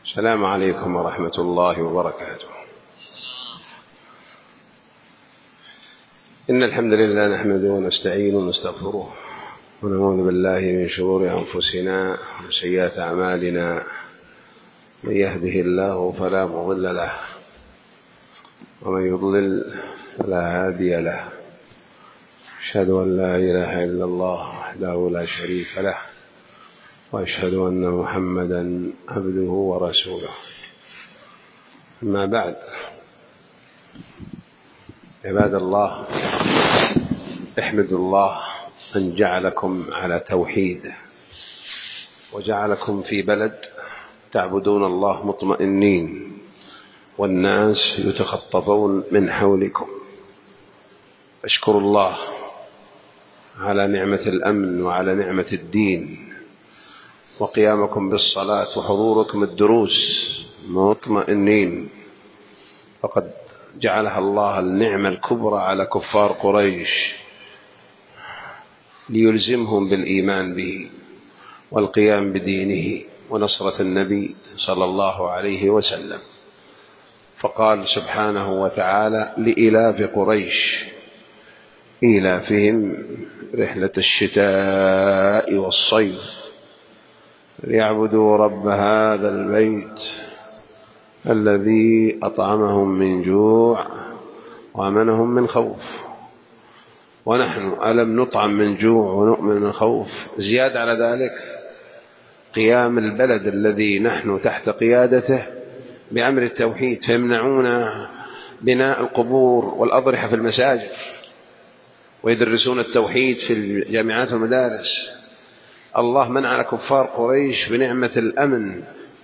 السلام عليكم ورحمة الله وبركاته. إن الحمد لله نحمده ونستعينه ونستغفره ونعوذ بالله من شرور أنفسنا ومن سيئات أعمالنا. من يهده الله فلا مضل له ومن يضلل فلا هادي له. أشهد أن لا إله إلا الله وحده لا شريك له وأشهد أن محمدا عبده ورسوله. أما بعد، عباد الله، احمدوا الله أن جعلكم على توحيد وجعلكم في بلد تعبدون الله مطمئنين والناس يتخطفون من حولكم. اشكروا الله على نعمة الأمن وعلى نعمة الدين وقيامكم بالصلاة وحضوركم الدروس مطمئنين، فقد جعلها الله النعمة الكبرى على كفار قريش ليلزمهم بالإيمان به والقيام بدينه ونصرة النبي صلى الله عليه وسلم. فقال سبحانه وتعالى: لإلاف قريش إيلافهم رحلة الشتاء والصيف ليعبدوا رب هذا البيت الذي أطعمهم من جوع وأمنهم من خوف. ونحن ألم نطعم من جوع ونؤمن من خوف؟ زيادة على ذلك قيام البلد الذي نحن تحت قيادته بأمر التوحيد، فيمنعون بناء القبور والأضرحة في المساجد ويدرسون التوحيد في الجامعات والمدارس. الله منع كفار قريش بنعمة الأمن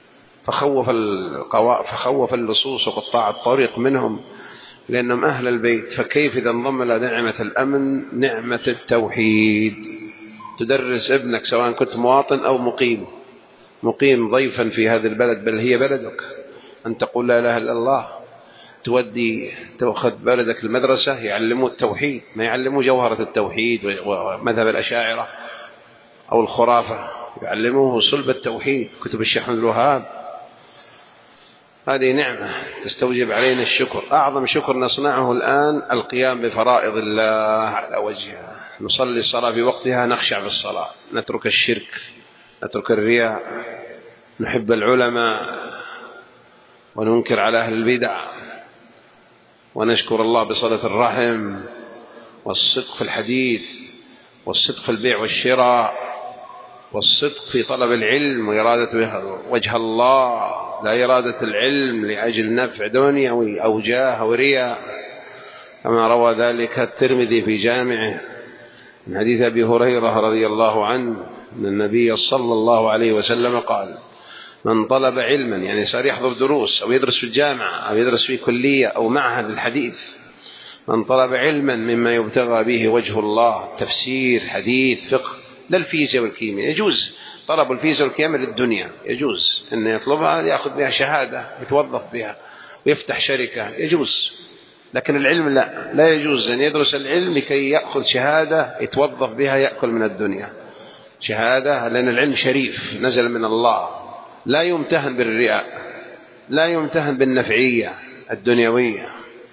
فخوف اللصوص وقطاع الطريق منهم لأنهم أهل البيت. فكيف إذا انضم إلى نعمة الأمن نعمة التوحيد؟ تدرس ابنك سواء كنت مواطن أو مقيم ضيفا في هذا البلد، بل هي بلدك، أن تقول لا إله إلا الله. تأخذ بلدك المدرسة يعلموا التوحيد، ما يعلموا جوهرة التوحيد ومذهب الأشاعرة أو الخرافة، يعلموه صلب التوحيد، كتب الشيخ عبد الوهاب. هذه نعمة تستوجب علينا الشكر. أعظم شكر نصنعه الآن القيام بفرائض الله على وجهها. نصلي الصلاة في وقتها، نخشع في الصلاة، نترك الشرك، نترك الرياء، نحب العلماء وننكر على أهل البدع، ونشكر الله بصلة الرحم والصدق في الحديث والصدق في البيع والشراء والصدق في طلب العلم وإرادة وجه الله، لا إرادة العلم لأجل نفع دنيوي أو جاه أو رياء، كما روى ذلك الترمذي في جامعه من حديث أبي هريرة رضي الله عنه أن النبي صلى الله عليه وسلم قال: من طلب علما، يعني صار يحضر دروس أو يدرس في الجامعة أو يدرس في كلية أو معهد الحديث، من طلب علما مما يبتغى به وجه الله، تفسير، حديث، فقه، لا الفيزياء والكيمياء. يجوز طلب الفيزياء والكيمياء للدنيا، يجوز أن يطلبها يأخذ بها شهادة يتوظف بها ويفتح شركة، يجوز. لكن العلم لا يجوز أن يدرس العلم لكي يأخذ شهادة يتوظف بها يأكل من الدنيا. شهادة لأن العلم شريف نزل من الله، لا يمتهن بالرياء، لا يمتهن بالنفعية الدنيوية.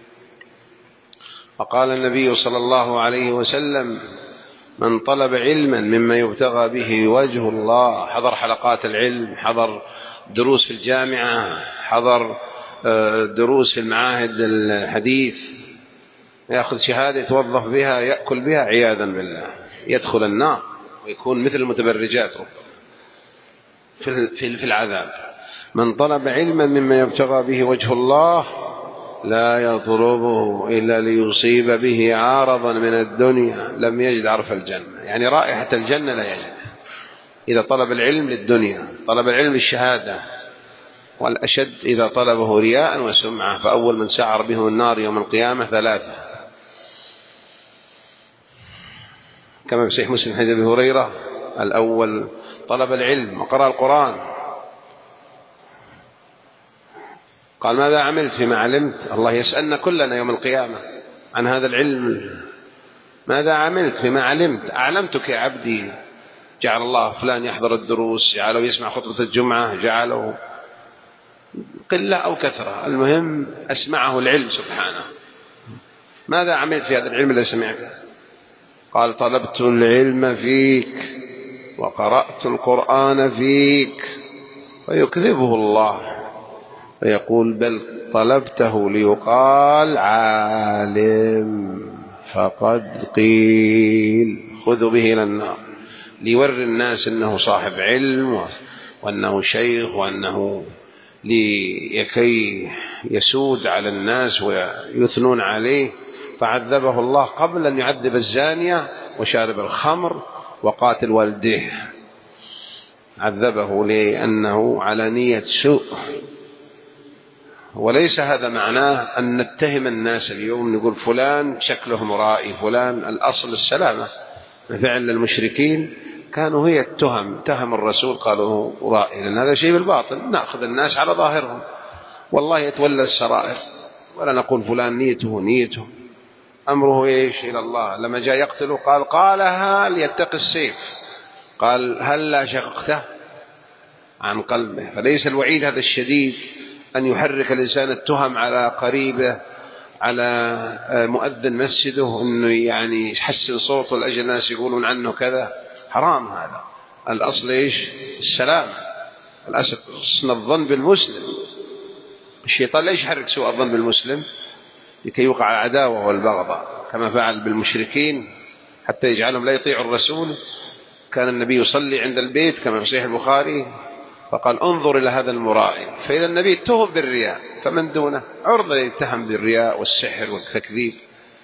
فقال النبي صلى الله عليه وسلم: من طلب علما مما يبتغى به وجه الله، حضر حلقات العلم، حضر دروس في الجامعة، حضر دروس في المعاهد الحديث، يأخذ شهادة يتوظف بها يأكل بها، عياذا بالله يدخل النار ويكون مثل المتبرجات في العذاب. من طلب علما مما يبتغى به وجه الله لا يطلبه إلا ليصيب به عارضا من الدنيا لم يجد عرف الجنة، يعني رائحة الجنة لا يجد. إذا طلب العلم للدنيا، طلب العلم للشهادة، والأشد إذا طلبه رياء وسمعة، فأول من سعر به النار يوم القيامة 3، كما في صحيح مسلم حديث أبي هريرة: الأول طلب العلم وقرأ القرآن، قال: ماذا عملت فيما علمت؟ الله يسألنا كلنا يوم القيامة عن هذا العلم. ماذا عملت فيما علمت؟ أعلمتك يا عبدي. جعل الله فلان يحضر الدروس، جعله يسمع خطبة الجمعة، جعله قلة أو كثرة، المهم أسمعه العلم سبحانه. ماذا عملت في هذا العلم الذي سمعته؟ قال طلبت العلم فيك وقرأت القرآن فيك. فيكذبه الله فيقول بل طلبته ليقال عالم، فقد قيل خذوا به إلى النار، ليوري الناس أنه صاحب علم وأنه شيخ وأنه لكي يسود على الناس ويثنون عليه. فعذبه الله قبل أن يعذب الزانية وشارب الخمر وقاتل والديه، عذبه لأنه على نية سوء. وليس هذا معناه أن نتهم الناس اليوم نقول فلان شكله مرائي، فلان الأصل السلامة. فعل المشركين كانوا هي اتهم الرسول قالوا رائي، لأن هذا شيء بالباطل، نأخذ الناس على ظاهرهم، والله يتولى السرائر، ولا نقول فلان نيته أمره إيش إلى الله. لما جاء يقتله قالها ليتقي السيف، قال هل لا شققته عن قلبه. فليس الوعيد هذا الشديد أن يحرك الإنسان التهم على قريبه، على مؤذن مسجده، أنه يعني يحسن صوته لأجل الناس يقولون عنه كذا، حرام هذا. الأصل إيش؟ السلام. الأصل حسن الظن بالمسلم. الشيطان ليش يحرك سوء الظن بالمسلم؟ لكي يوقع العداوة والبغضاء كما فعل بالمشركين حتى يجعلهم لا يطيعوا الرسول. كان النبي يصلي عند البيت كما في صحيح البخاري فقال انظر إلى هذا المرائي، فإذا النبي اتهم بالرياء فمن دونه عرضة يتهم بالرياء والسحر والتكذيب.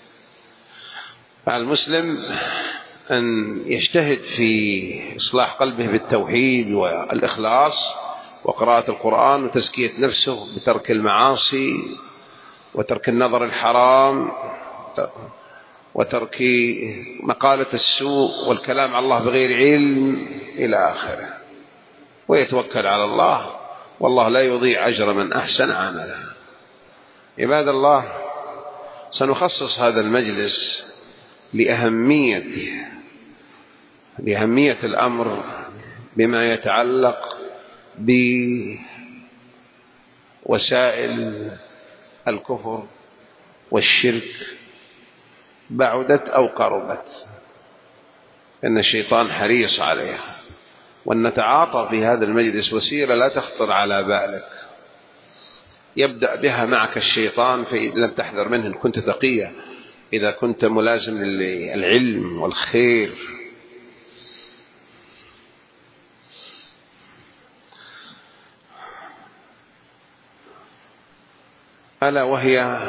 فالمسلم أن يجتهد في إصلاح قلبه بالتوحيد والإخلاص وقراءة القرآن وتزكية نفسه بترك المعاصي وترك النظر الحرام وترك مقالة السوء والكلام على الله بغير علم إلى آخره، ويتوكل على الله، والله لا يضيع أجر من أحسن عملا. عباد الله، سنخصص هذا المجلس لأهمية الأمر بما يتعلق بوسائل الكفر والشرك بعدت أو قربت، إن الشيطان حريص عليها، وأن نتعاطى في هذا المجلس وسيلة لا تخطر على بالك يبدأ بها معك الشيطان فإن لم تحذر منه إن كنت تقيا، إذا كنت ملازم للعلم والخير. ألا وهي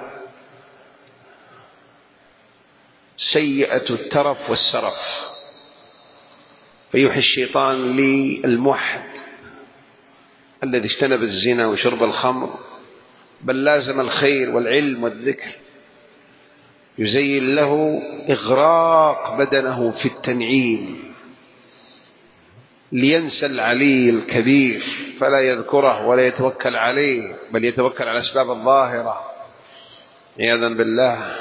سيئة الترف والسرف. فيوحي الشيطان للموحد الذي اجتنب الزنا وشرب الخمر بل لازم الخير والعلم والذكر، يزين له إغراق بدنه في التنعيم لينسى العلي الكبير فلا يذكره ولا يتوكل عليه، بل يتوكل على الأسباب الظاهرة عياذا بالله،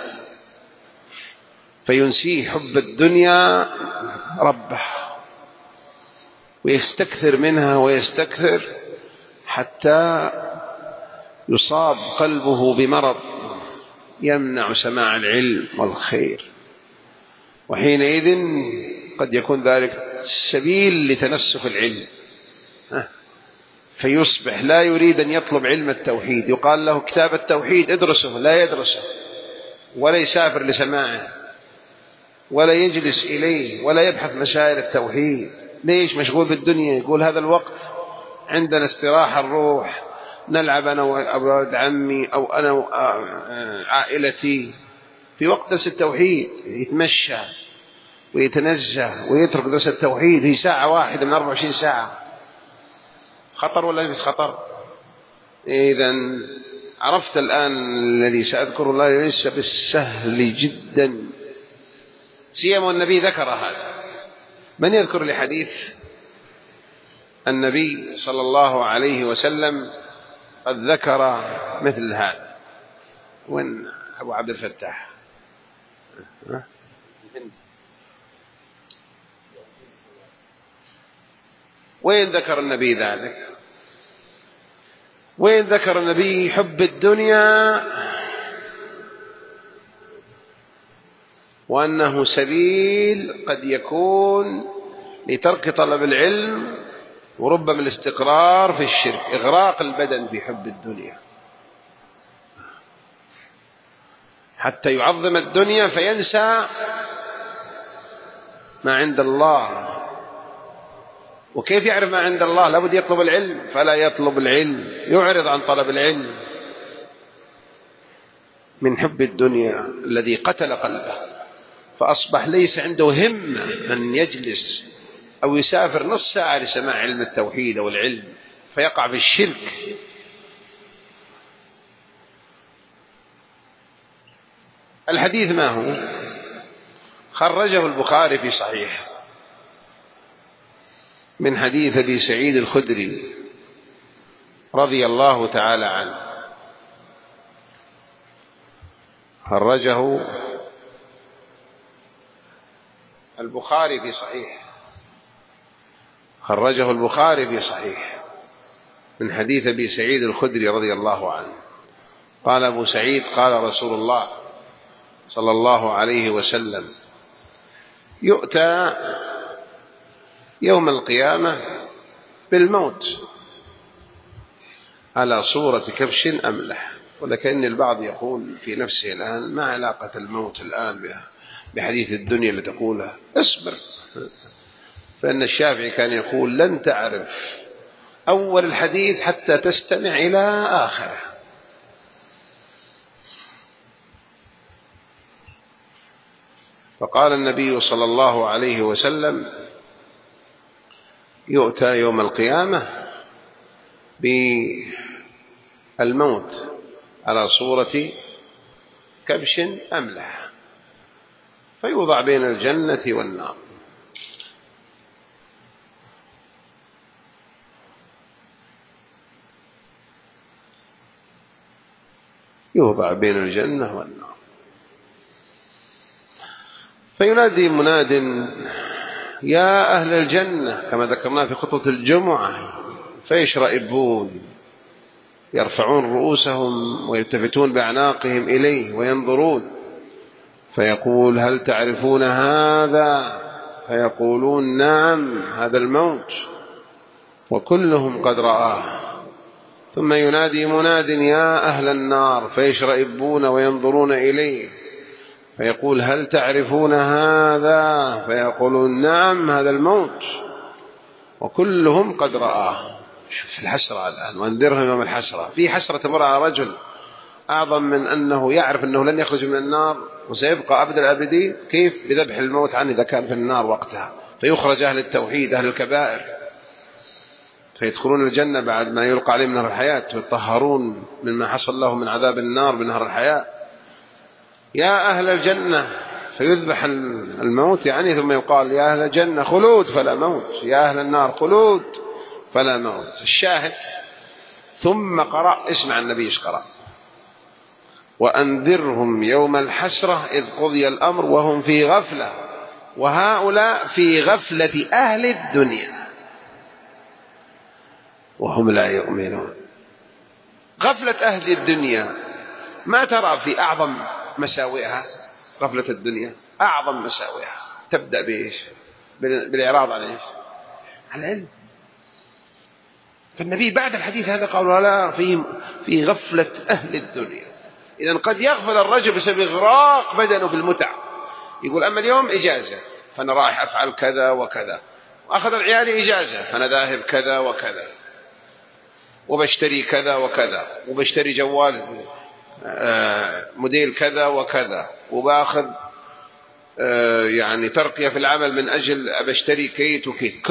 فينسيه حب الدنيا ربه ويستكثر منها ويستكثر حتى يصاب قلبه بمرض يمنع سماع العلم والخير، وحينئذ قد يكون ذلك سبيل لتنسف العلم، فيصبح لا يريد أن يطلب علم التوحيد. يقال له كتاب التوحيد ادرسه، لا يدرسه ولا يسافر لسماعه ولا يجلس إليه ولا يبحث مسائل التوحيد. ليش؟ مشغول بالدنيا. يقول هذا الوقت عندنا استراحة الروح، نلعب أنا وأولاد عمي أو أنا وعائلتي في وقت درس التوحيد، يتمشى ويتنزه ويترك درس التوحيد في ساعة واحدة من 24 ساعة. خطر ولا مش خطر؟ إذن عرفت الآن الذي سأذكر الله ليس بالسهل جدا، سيما النبي ذكر هذا. من يذكر لي حديث النبي صلى الله عليه وسلم قد ذكر مثل هذا؟ وين أبو عبد الفتاح؟ وين ذكر النبي ذلك؟ وين ذكر النبي حب الدنيا وأنه سبيل قد يكون لترك طلب العلم وربما الاستقرار في الشرك، إغراق البدن في حب الدنيا حتى يعظم الدنيا فينسى ما عند الله. وكيف يعرف ما عند الله؟ لابد يطلب العلم، فلا يطلب العلم، يعرض عن طلب العلم من حب الدنيا الذي قتل قلبه، فأصبح ليس عنده همة أن يجلس أو يسافر نص ساعة لسماع علم التوحيد أو العلم، فيقع في الشرك. الحديث ما هو؟ خرجه البخاري في صحيح من حديث أبي سعيد الخدري رضي الله تعالى عنه، خرجه البخاري في صحيح، خرجه البخاري في صحيح من حديث أبي سعيد الخدري رضي الله عنه قال أبو سعيد قال رسول الله صلى الله عليه وسلم: يؤتى يوم القيامة بالموت على صورة كبش أملح. ولكن البعض يقول في نفسه الآن: ما علاقة الموت الآن بحديث الدنيا اللي تقولها؟ اصبر. فإن الشافعي كان يقول: لن تعرف أول الحديث حتى تستمع إلى آخره. فقال النبي صلى الله عليه وسلم: يؤتى يوم القيامة بالموت على صورة كبش أملح فيوضع بين الجنة والنار. يوضع بين الجنة والنار فينادي مناد: يا أهل الجنة، كما ذكرنا في خطبة الجمعة، فيشرئبون يرفعون رؤوسهم ويلتفتون بأعناقهم إليه وينظرون، فيقول: هل تعرفون هذا؟ فيقولون: نعم، هذا الموت، وكلهم قد رآه. ثم ينادي مناد: يا أهل النار، فيشرئبون وينظرون إليه، فيقول: هل تعرفون هذا؟ فيقولون: نعم، هذا الموت، وكلهم قد رآه. شوف الحسرة الآن، وانذرهم يوم الحسرة. في حسرة تمر على رجل أعظم من أنه يعرف أنه لن يخرج من النار وسيبقى أبد الآبدين. كيف؟ بذبح الموت عنه إذا كان في النار وقتها، فيخرج أهل التوحيد أهل الكبائر فيدخلون الجنة بعد ما يلقى عليهم نهر الحياة ويطهرون مما حصل لهم من عذاب النار بنهر الحياة. يا أهل الجنة، فيذبح الموت يعني، ثم يقال: يا أهل الجنة خلود فلا موت، يا أهل النار خلود فلا موت. الشاهد: ثم قرأ، اسمع النبي ايش قرأ: وأنذرهم يوم الحسرة إذ قضي الأمر وهم في غفلة، وهؤلاء في غفلة أهل الدنيا وهم لا يؤمنون. غفلة أهل الدنيا ما ترى في أعظم مساوئها. غفلة الدنيا أعظم مساوئها تبدأ بإيش؟ بالإعراض عن إيش؟ عن العلم. فالنبي بعد الحديث هذا قال: لا، في غفلة أهل الدنيا. إذن قد يغفل الرجل بسبب إغراق بدنه في المتع، يقول: أما اليوم إجازة فأنا رايح أفعل كذا وكذا، وأخذ العيال إجازة فأنا ذاهب كذا وكذا، وبشتري كذا وكذا، وبشتري جوال موديل كذا وكذا، وباخذ يعني ترقية في العمل من أجل أبشتري كيت وكيت.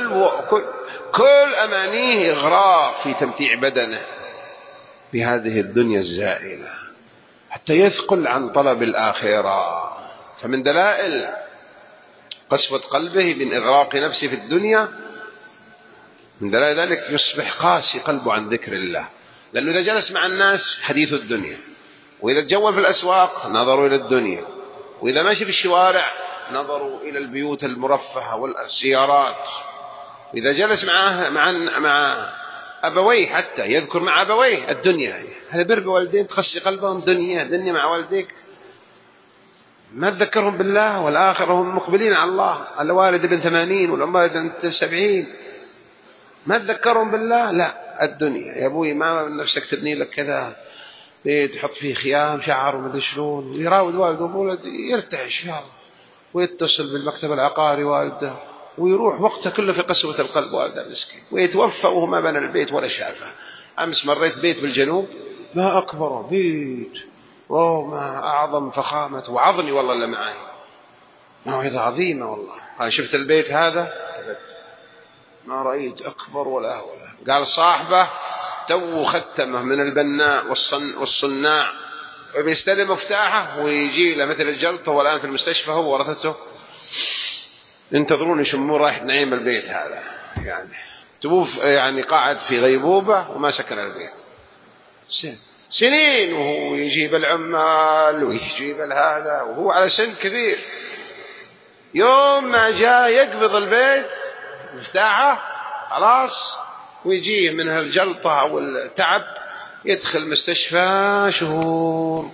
كل أمانيه إغراق في تمتيع بدنه بهذه الدنيا الزائلة حتى يثقل عن طلب الآخرة. فمن دلائل قسوة قلبه من إغراق نفسه في الدنيا، من دلائل ذلك يصبح قاسي قلبه عن ذكر الله، لأنه إذا جلس مع الناس حديث الدنيا، وإذا تجول في الأسواق نظروا إلى الدنيا، وإذا ماشي في الشوارع نظروا إلى البيوت المرفهة والسيارات، وإذا جلس مع أبويه حتى يذكر مع أبويه الدنيا. هذا بر بوالدين تخشي قلبهم دنيا مع والديك، ما تذكرهم بالله والآخرة، هم مقبلين على الله. الوالد ابن 80 والوالد ابن 70، ما تذكرهم بالله، لا الدنيا. يا أبوي ما نفسك تبني لك كذا بيت تحط فيه خيام شعر ومدري شلون، ويراود والده وولد يرتعش يا الله، ويتصل بالمكتب العقاري والده، ويروح وقته كله في قسوة القلب والده مسكين، ويتوفى وهو ما بنى البيت ولا شافه. أمس مريت بيت بالجنوب ما أكبره بيت، ما أعظم فخامة، وعظني والله اللي معي موعظة عظيمة والله. قال شفت البيت هذا ما رأيت أكبر ولا ولا. قال صاحبه تو ختمه من البناء والصناع، وبيستلم مفتاحه ويجي له مثل الجلطة، والآن في المستشفى هو ورثته ينتظرون يشمون رايح نعيم البيت هذا، يعني توف يعني قاعد في غيبوبة وما سكن البيت سنين، وهو يجيب العمال ويجيب هذا وهو على سن كبير. يوم ما جاء يقبض البيت مفتاحه خلاص، ويجيه من الجلطة أو التعب يدخل مستشفى شهور،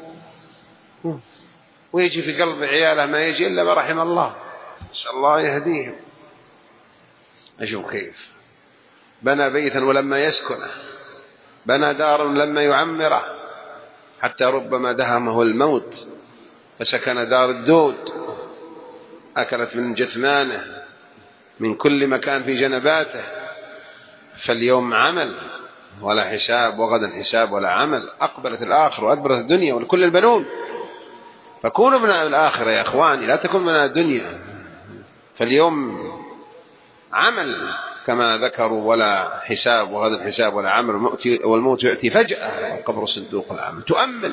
ويجي في قلب عياله ما يجي إلا ما رحم الله، إن شاء الله يهديهم. أشوف كيف بنى بيتا ولما يسكنه، بنى دارا لما يعمره، حتى ربما دهمه الموت فسكن دار الدود، أكلت من جثمانه من كل مكان في جنباته. فاليوم عمل ولا حساب، وغدا حساب ولا عمل. أقبلت الآخرة وأدبرت الدنيا ولكل البنون. فكونوا ابناء الآخرة يا أخواني، لا تكون ابناء الدنيا. فاليوم عمل كما ذكروا، ولا حساب، وغدا حساب ولا عمل، والموت يأتي فجأة، والقبر صندوق العمل. تؤمل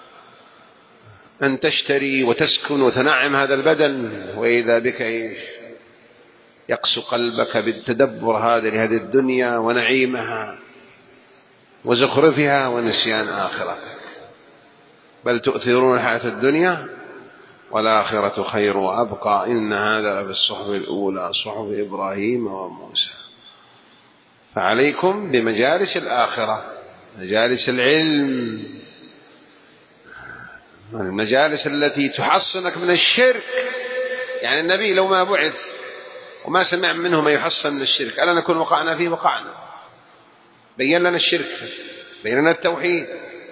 أن تشتري وتسكن وتنعم هذا البدن، وإذا بك يقسو قلبك بالتدبر هذه الدنيا ونعيمها وزخرفها ونسيان آخرتك. بل تؤثرون الحياة الدنيا والآخرة خير وأبقى، إن هذا لفي الصحف الأولى صحف إبراهيم وموسى. فعليكم بمجالس الآخرة، مجالس العلم، المجالس التي تحصنك من الشرك. يعني النبي لو ما بعث وما سمع منه ما يحصن من الشرك، ألا نكون وقعنا فيه؟ وقعنا. بين لنا الشرك، بين لنا التوحيد،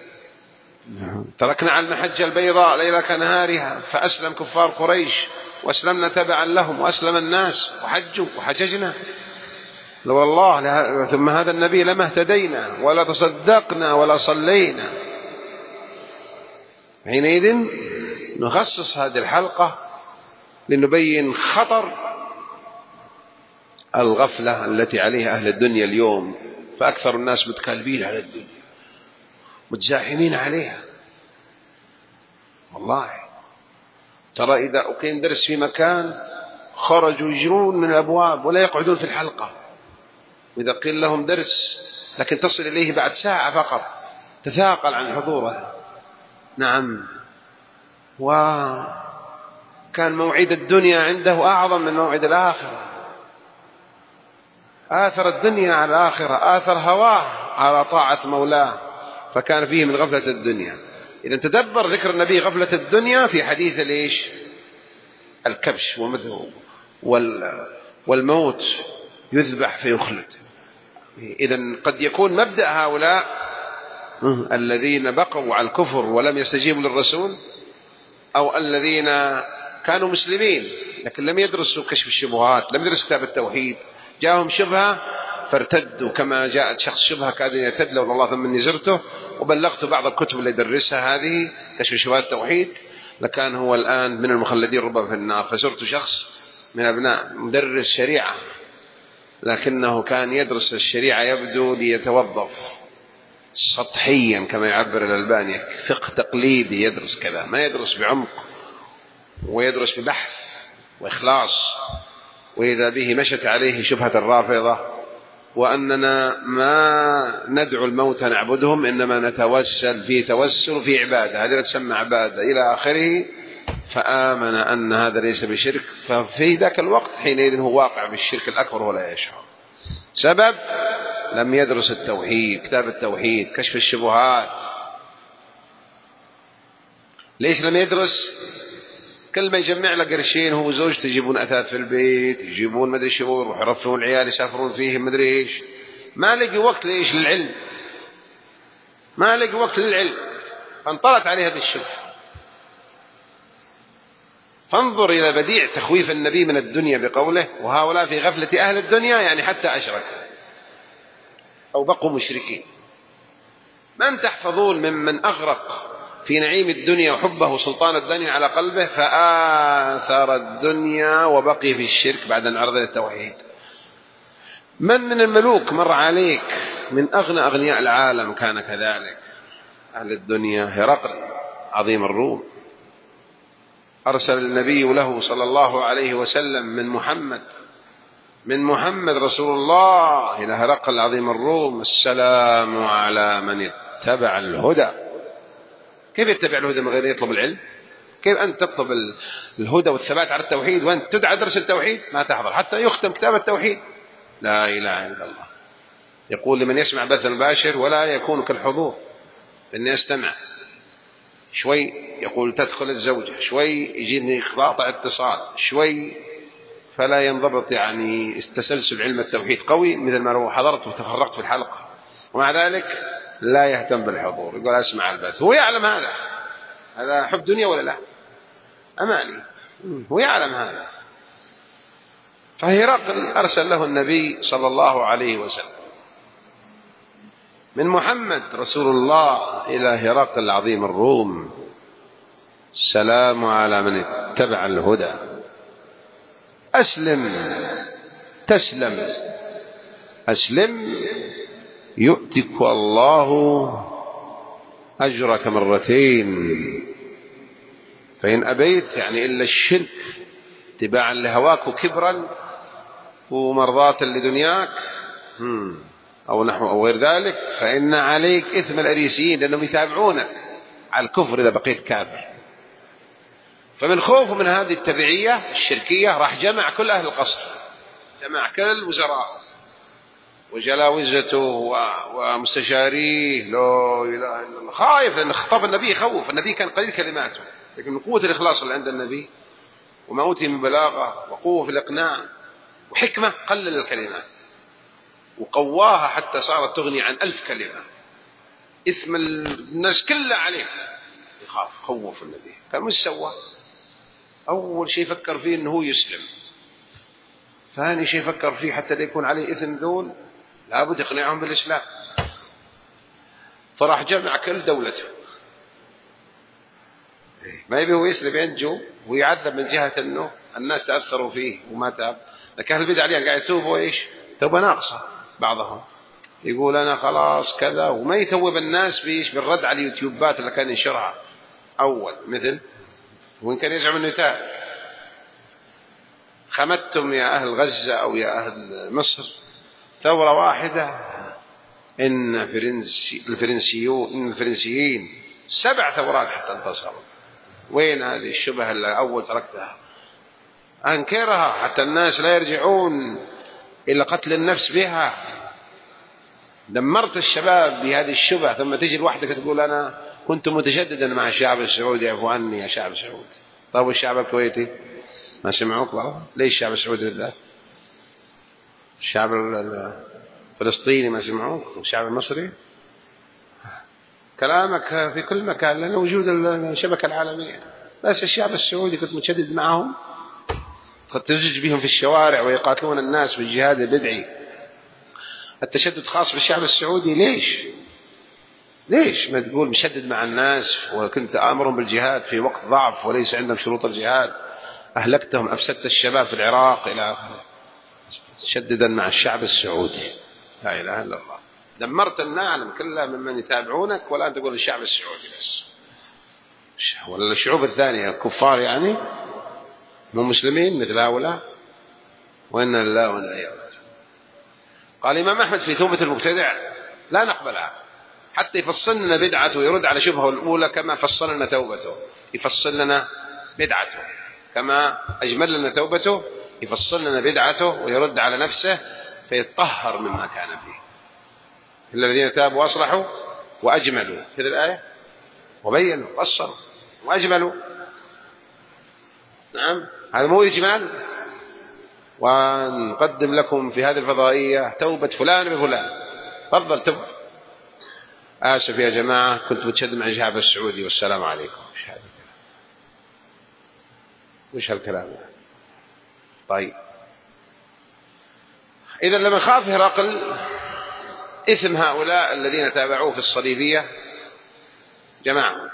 تركنا على المحجة البيضاء ليلة كنهارها، فأسلم كفار قريش وأسلمنا تبعا لهم، وأسلم الناس وحجوا وحججنا. لو الله ثم هذا النبي لما اهتدينا ولا تصدقنا ولا صلينا. حينئذ نخصص هذه الحلقة لنبين خطر الغفلة التي عليها أهل الدنيا اليوم. فأكثر الناس متكالبين على الدنيا، متزاحمين عليها. والله ترى إذا أقيم درس في مكان خرجوا يجرون من الأبواب ولا يقعدون في الحلقة، وإذا قيل لهم درس لكن تصل إليه بعد ساعة فقط، تثاقل عن حضوره. نعم، وكان موعد الدنيا عنده أعظم من موعد الآخرة. آثر الدنيا على الآخرة، آثر هواه على طاعة مولاه، فكان فيه من غفلة الدنيا. إذا تدبر ذكر النبي غفلة الدنيا في حديث ليش الكبش والموت، يذبح فيخلد. إذا قد يكون مبدأ هؤلاء الذين بقوا على الكفر ولم يستجيبوا للرسول، أو الذين كانوا مسلمين لكن لم يدرسوا كشف الشبهات، لم يدرسوا كتاب التوحيد، جاءهم شبهة فارتدوا. كما جاءت شخص شبهة كاد يرتد، لو الله ثم إني زرته وبلغت بعض الكتب اللي يدرسها هذه كشف شبهات التوحيد، لكان هو الآن من المخلدين ربما في النار. فزرت شخص من أبناء مدرس شريعة، لكنه كان يدرس الشريعة يبدو ليتوظف سطحيا كما يعبر الألباني، فقه تقليدي، يدرس كذا، ما يدرس بعمق ويدرس ببحث وإخلاص. وإذا به مشت عليه شبهة الرافضة، وأننا ما ندعو الموتى نعبدهم، إنما نتوسل في توسل في عبادة، هذه تسمى عبادة إلى آخره. فآمن أن هذا ليس بشرك، ففي ذاك الوقت حينئذ هو واقع بالشرك الأكبر ولا يشعر. سبب لم يدرس التوحيد، كتاب التوحيد، كشف الشبهات. ليش لم يدرس؟ كل ما يجمع له قرشين هو وزوجته يجيبون أثاث في البيت، يجيبون مدري شو، يروحوا يرفعون العيال يسافرون فيهم مدري ايش، ما لقي وقت ليش؟ للعلم، ما لقي وقت للعلم، فانطلت عليه هذه الشبهة. فانظر إلى بديع تخويف النبي من الدنيا بقوله وهؤلاء في غفلة أهل الدنيا، يعني حتى أشركوا أو بقوا مشركين. من تحفظون ممن أغرق في نعيم الدنيا وحبه سلطان الدنيا على قلبه فآثر الدنيا وبقي في الشرك بعد أن عرض التوحيد؟ من الملوك مر عليك من أغنى أغنياء العالم كان كذلك؟ أهل الدنيا. هرقل عظيم الروم أرسل النبي له صلى الله عليه وسلم من محمد رسول الله إلى هرقل عظيم الروم: السلام على من اتبع الهدى. كيف يتبع الهدى من غير يطلب العلم؟ كيف أنت تطلب الهدى والثبات على التوحيد وأنت تدعى درس التوحيد؟ ما تحضر حتى يختم كتاب التوحيد. لا إله إلا الله. يقول لمن يسمع بث المباشر ولا يكون كالحضور، إني أستمع شوي يقول تدخل الزوجة، شوي يجيني قاطع اتصال، شوي فلا ينضبط، يعني استسلسل علم التوحيد قوي مثل ما لو حضرت وتفرقت في الحلقة، ومع ذلك لا يهتم بالحضور، يقول أسمع البث. هو يعلم هذا حب دنيا ولا لا؟ أماني، هو يعلم هذا. فهرقل أرسل له النبي صلى الله عليه وسلم من محمد رسول الله إلى هرقل عظيم الروم: السلام على من اتبع الهدى، أسلم تسلم، أسلم يؤتك الله أجرك مرتين، فإن أبيت يعني إلا الشرك اتباعا لهواك وكبرا ومرضاة لدنياك أو نحو أو غير ذلك، فإن عليك إثم الأريسيين لأنهم يتابعونك على الكفر إذا بقيت كافر. فمن خوفه من هذه التبعية الشركية راح جمع كل أهل القصر، جمع كل وزراء وجلاوزته ومستشاريه، لا إله إلا الله. خايف لأن خطاب النبي يخوف. النبي كان قليل كلماته، لكن من قوة الإخلاص اللي عند النبي وما أوتي من بلاغة وقوة في الإقناع وحكمة قلل الكلمات وقواها حتى صارت تغني عن 1000 كلمة. إثم الناس كلها عليه، يخاف. خوف النبي. فمش سوى؟ أول شيء فكر فيه أنه يسلم. ثاني شيء فكر فيه حتى لا يكون عليه إثم ذول لابد يقنعهم بالإسلام. فراح جمع كل دولته، ما يبي هو يسلم ينجو ويعذب من جهة أنه الناس تأثروا فيه وما تاب. لكن أهل البدع عليها قاعد يتوبوا إيش؟ توبة ناقصة. بعضهم يقول أنا خلاص كذا وما يتوب الناس بإيش؟ بالرد على اليوتيوبات اللي كان ينشرها أول، مثل وإن كان يزعم أنه تاب. خمدتم يا أهل غزة أو يا أهل مصر ثورة واحدة، إن الفرنسيين 7 ثورات حتى انتصروا. وين هذه الشبهة اللي أول تركتها؟ أنكرها حتى الناس لا يرجعون إلى قتل النفس بها. دمرت الشباب بهذه الشبهة، ثم تجي لوحدك تقول أنا كنت متشددا مع الشعب السعودي، اعفوا عني يا شعب السعودي. طيب والشعب الكويتي ما سمعوك والله؟ ليش الشعب السعودي بالذات؟ الشعب الفلسطيني ما سمعوك؟ والشعب المصري؟ كلامك في كل مكان لأن وجود الشبكة العالمية. بس الشعب السعودي كنت متشدد معهم، قد تزج بهم في الشوارع ويقاتلون الناس بالجهاد البدعي. التشدد خاص بالشعب السعودي. ليش ما تقول مشدد مع الناس وكنت آمرهم بالجهاد في وقت ضعف وليس عندهم شروط الجهاد، أهلكتهم، أفسدت الشباب في العراق إلى آخره. تشددا مع الشعب السعودي، لا إله إلا الله. دمرت العالم كلها ممن يتابعونك، ولا تقول الشعب السعودي بس، ولا الشعوب الثانية كفار يعني مو مسلمين مثل هؤلاء. وإن الله وإنا إليه راجعون. قال الإمام أحمد في توبة المبتدع لا نقبلها حتى يفصل لنا بدعته ويرد على شبهه الأولى كما فصل لنا توبته. يفصل لنا بدعته كما أجمل لنا توبته، يفصل لنا بدعته ويرد على نفسه فيتطهر مما كان فيه. إلا الذين تابوا وأصلحوا وأجملوا كذا الآية، وبينوا وقصروا وأجملوا. نعم، هذا مو إجمال. ونقدم لكم في هذه الفضائية توبة فلان بفلان، تفضل تب. آسف يا جماعة، كنت متشدد مع الشعب السعودي، والسلام عليكم. وش هالكلام؟ طيب، إذا لما خاف هرقل إثم هؤلاء الذين تابعوه في الصليبية جماعة.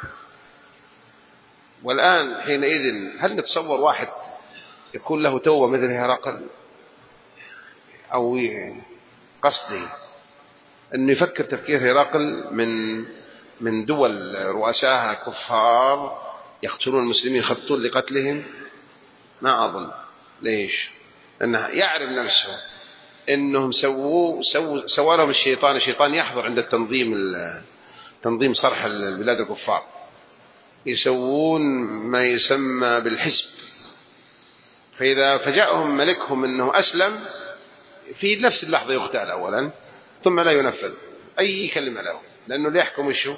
والآن حينئذ هل نتصور واحد يكون له توبة مثل هرقل، أو قصدي أنه يفكر تفكير هرقل من دول رؤساها كفار يقتلون المسلمين يخططون لقتلهم؟ ما أظن. ليش؟ أنه يعرف نفسه أنهم سووا لهم الشيطان يحضر عند تنظيم صرح البلاد الكفار، يسوون ما يسمى بالحزب. فإذا فجأهم ملكهم أنه أسلم، في نفس اللحظة يغتال أولا، ثم لا ينفذ أي كلمة له، لأنه لا يحكم شو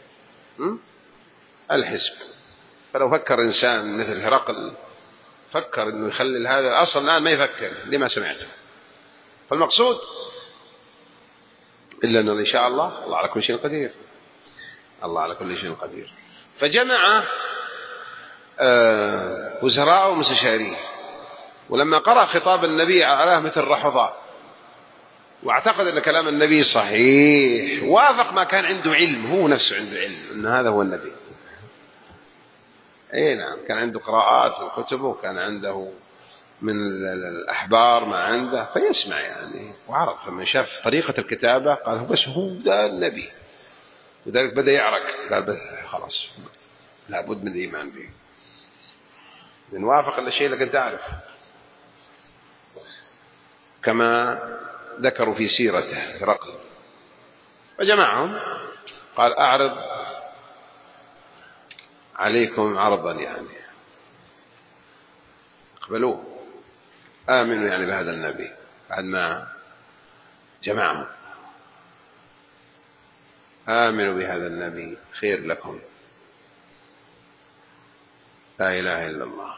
الحزب. فلو فكر إنسان مثل هرقل، فكر أنه يخلي هذا الأصل، الآن ما يفكر لما سمعته. فالمقصود إلا أنه إن شاء الله على كل شيء قدير، الله على كل شيء قدير. فجمع وزراء ومستشارين، ولما قرأ خطاب النبي على مثل رحضاء، واعتقد أن كلام النبي صحيح، وافق ما كان عنده علم، هو نفسه عنده علم أن هذا هو النبي. أي نعم، كان عنده قراءات في كتبه، وكان عنده من الأحبار ما عنده، فيسمع يعني، وعرف لما شاف طريقة الكتابة قال بس هو ده النبي، وذلك بدأ يعرك، قال بس خلاص لابد من الإيمان به، من وافق الشيء لكن تعرف، كما ذكروا في سيرته هرقل. فجمعهم قال أعرض عليكم عرضا، يعني اقبلوه، آمنوا يعني بهذا النبي. بعد ما جمعهم، آمنوا بهذا النبي خير لكم، لا إله إلا الله.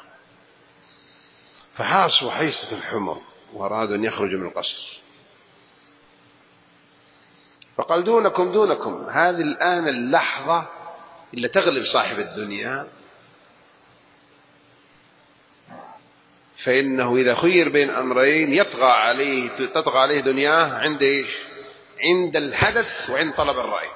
فحاصوا حيصة الحمر وأرادوا أن يخرجوا من القصر، فقال دونكم. هذه الآن اللحظة اللي تغلب صاحب الدنيا، فإنه إذا خير بين أمرين تطغى عليه دنياه عند إيش؟ عند الحدث وعند طلب الرأي.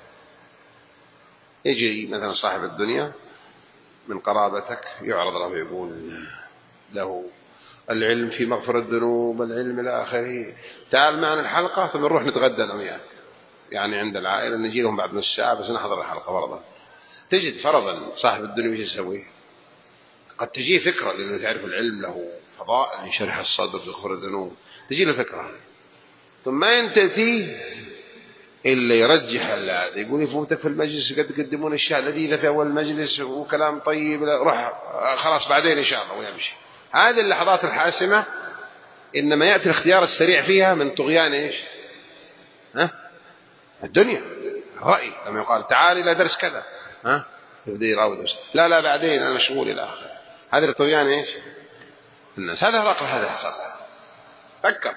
يجي مثلا صاحب الدنيا من قرابتك يعرض له، يقول له العلم في مغفرة الذنوب، العلم إلى آخره، تعال معنا الحلقة ثم نروح نتغدى أنا وياك، يعني عند العائلة نجي لهم بعد نص ساعة بس نحضر الحلقة فرضا. تجد فرضا صاحب الدنيا وش يسوي؟ قد تجي فكرة، لأنه تعرف العلم له فضائل يشرح الصدر ويغفر الذنوب، تجي له فكرة ثم ما ينتهي إلا يرجح هذا، يقول يفوتك في المجلس قد يقدمون الشيء لذيذة في أول المجلس وكلام طيب، روح خلاص بعدين إن شاء الله، ويمشي. هذه اللحظات الحاسمة إنما يأتي الاختيار السريع فيها من طغيان إيش؟ الدنيا، الرأي. لما يقال تعال إلى درس كذا، يبدأ يراود، لا بعدين أنا مشغول إلى آخره. هذا الطغيان إيش؟ الناس. هذا هرقل، هذا حصل، فكر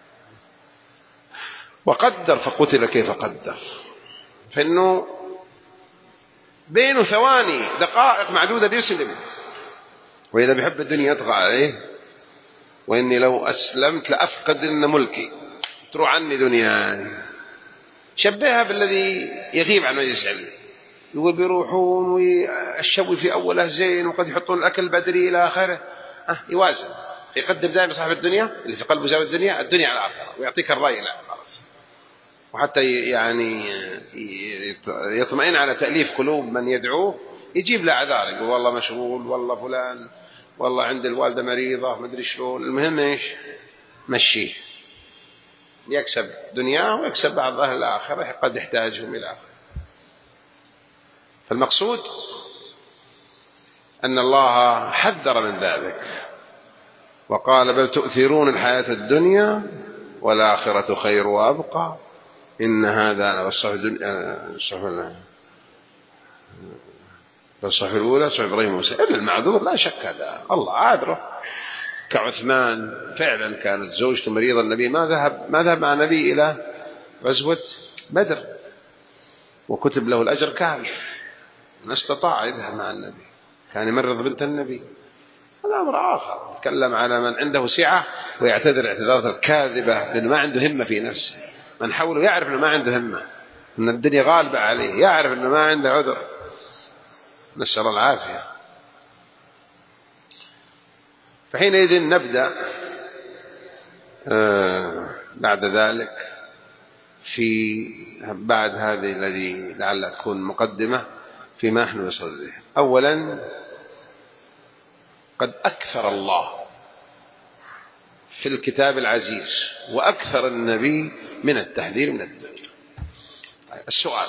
وقدر، فقتل كيف قدر. فإنه بينه ثواني دقائق معدودة يسلم، وإذا بيحب الدنيا يطغى عليه، وإني لو أسلمت لأفقد إن ملكي، تروح عني دنياي. شبهها بالذي يغيب عن مجلس علم، يقول بيروحون والشوي في أوله زين، وقد يحطون الأكل بدري إلى آخره، يوازن، يقدم دائما صاحب الدنيا اللي في قلبه زاوية الدنيا على الآخرة، ويعطيك الرأي لا خلاص، وحتى يعني يطمئن على تأليف قلوب من يدعوه، يجيب له عذار، يقول والله مشغول، والله فلان، والله عند الوالدة مريضة، ما أدري شلون، المهم إيش؟ مشيه، يكسب دنياه ويكسب بعض أهل الآخرة قد يحتاجهم إلى آخره. فالمقصود أن الله حذر من ذلك وقال بل تؤثرون الحياة الدنيا والآخرة خير وأبقى إن هذا الصحف الأولى صحف إبراهيم وموسى. إلا المعذور لا شك هذا الله عاذره، كعثمان فعلا كانت زوجته مريضة، النبي ما ذهب مع النبي إلى غزوة بدر وكتب له الأجر كامل، ما استطاع يذهب مع النبي، كان يمرض بنت النبي. هذا أمر آخر. نتكلم على من عنده سعة ويعتذر اعتذارات الكاذبة لأنه ما عنده همة في نفسه. من حوله يعرف أنه ما عنده همة، أن الدنيا غالبة عليه، يعرف أنه ما عنده عذر، نسأل الله العافية. فحينئذ نبدأ بعد ذلك في بعد هذه الذي لعل تكون مقدمة فيما نحن نصل له. أولا قد أكثر الله في الكتاب العزيز وأكثر النبي من التحذير من الدنيا. السؤال: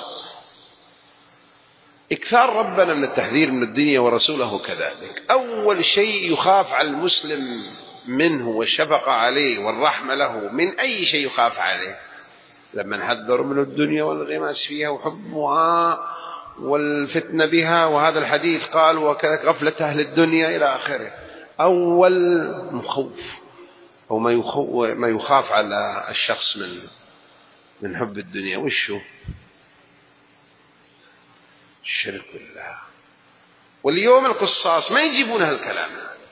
إكثار ربنا من التحذير من الدنيا ورسوله كذلك، أول شيء يخاف على المسلم منه والشفقة عليه والرحمة له، من أي شيء يخاف عليه؟ لما نحذر من الدنيا والانغماس فيها وحبها والفتنة بها، وهذا الحديث قال وكذلك غفلة أهل الدنيا إلى آخره. أول مخوف أو ما يخاف على الشخص من حب الدنيا وشه؟ الشرك بالله. واليوم القصاص ما يجيبون هالكلام.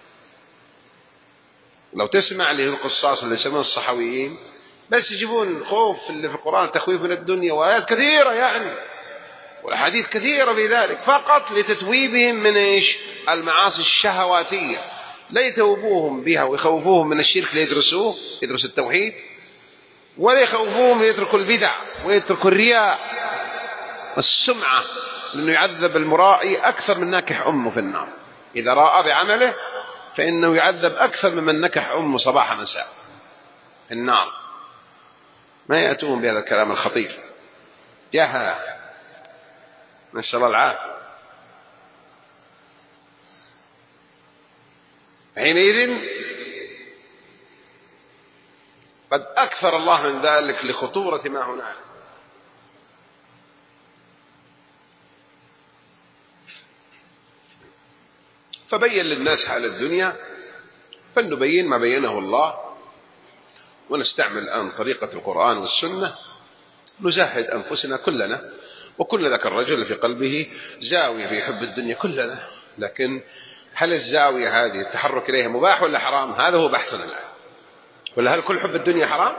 لو تسمع له القصاص اللي يسمون الصحويين بس يجيبون خوف اللي في القرآن، تخويف من الدنيا، وآيات كثيرة يعني والحديث كثيرة في ذلك، فقط لتتويبهم من إيش؟ المعاصي الشهواتية، لا يتوبوهم بها ويخوفوهم من الشرك ليدرسوه، يدرس التوحيد، ولا يخوفوهم ليتركوا البدع ويتركوا الرياء والسمعة، لأنه يعذب المرائي أكثر من ناكح أمه في النار. إذا راى بعمله فإنه يعذب أكثر ممن نكح أمه صباح مساء في النار. ما يأتون بهذا الكلام الخطير، جهل، نسأل الله العافية. حينئذ قد أكثر الله من ذلك لخطورة ما هنالك. فبين للناس حال الدنيا، فلنبين ما بينه الله، ونستعمل الآن طريقة القرآن والسنة، نزاهد أنفسنا كلنا، وكل ذاك الرجل اللي في قلبه زاوية في حب الدنيا كلنا. لكن هل الزاوية هذه التحرك إليها مباح ولا حرام؟ هذا هو بحثنا الآن. ولا هل كل حب الدنيا حرام؟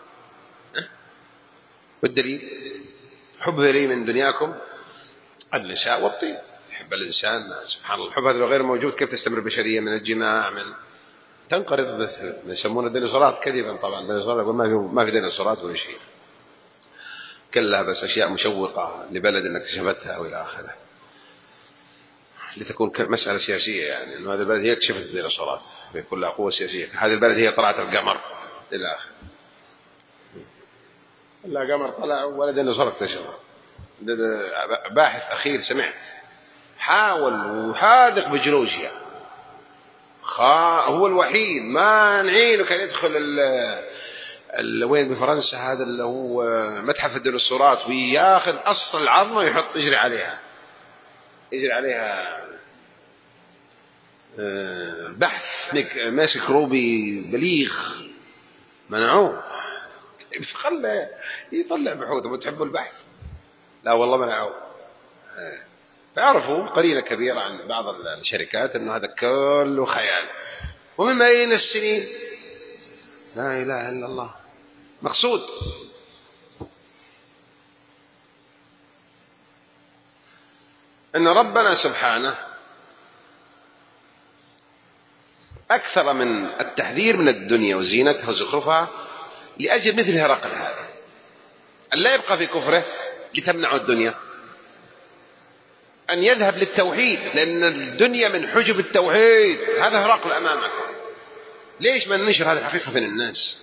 والدليل حبه إليه من دنياكم النساء والطيب. يحب الإنسان سبحان الله، الحب هذا لو غير موجود كيف تستمر البشرية من الجماع، من تنقرض. مثل يسمونه الديناصورات كذبا، طبعا الديناصورات يقول ما في ديناصورات ولا شيء، كلها بس أشياء مشوقة لبلد أن اكتشفتها وإلى آخره، لتكون مسألة سياسية، يعني أن هذه البلد هي اكتشفت الديناصورات بكل قوة سياسية، هذه البلد هي طلعت القمر إلى آخره. لا قمر طلع ولا ديناصور اكتشفه. باحث أخير سمعت حاول وحاذق بجيولوجيا، هو الوحيد ما نعينه كان يدخل وين بفرنسا هذا اللي هو متحف الديناصورات، وياخذ أصل العظمة ويحط يجري عليها بحث ماسك روبي بليغ، منعوه. خلى يطلع بحوث. وتحبوا البحث؟ لا والله منعوه. فعرفوا قليلة كبيرة عن بعض الشركات أنه هذا كله خيال، ومن ملايين السنين. لا إله إلا الله. مقصود أن ربنا سبحانه أكثر من التحذير من الدنيا وزينتها وزخرفها لأجل مثل هرقل هذا، أن لا يبقى في كفره لتمنع الدنيا، أن يذهب للتوحيد، لأن الدنيا من حجب التوحيد. هذا هرقل أمامكم. ليش ما ننشر هذه الحقيقة بين الناس؟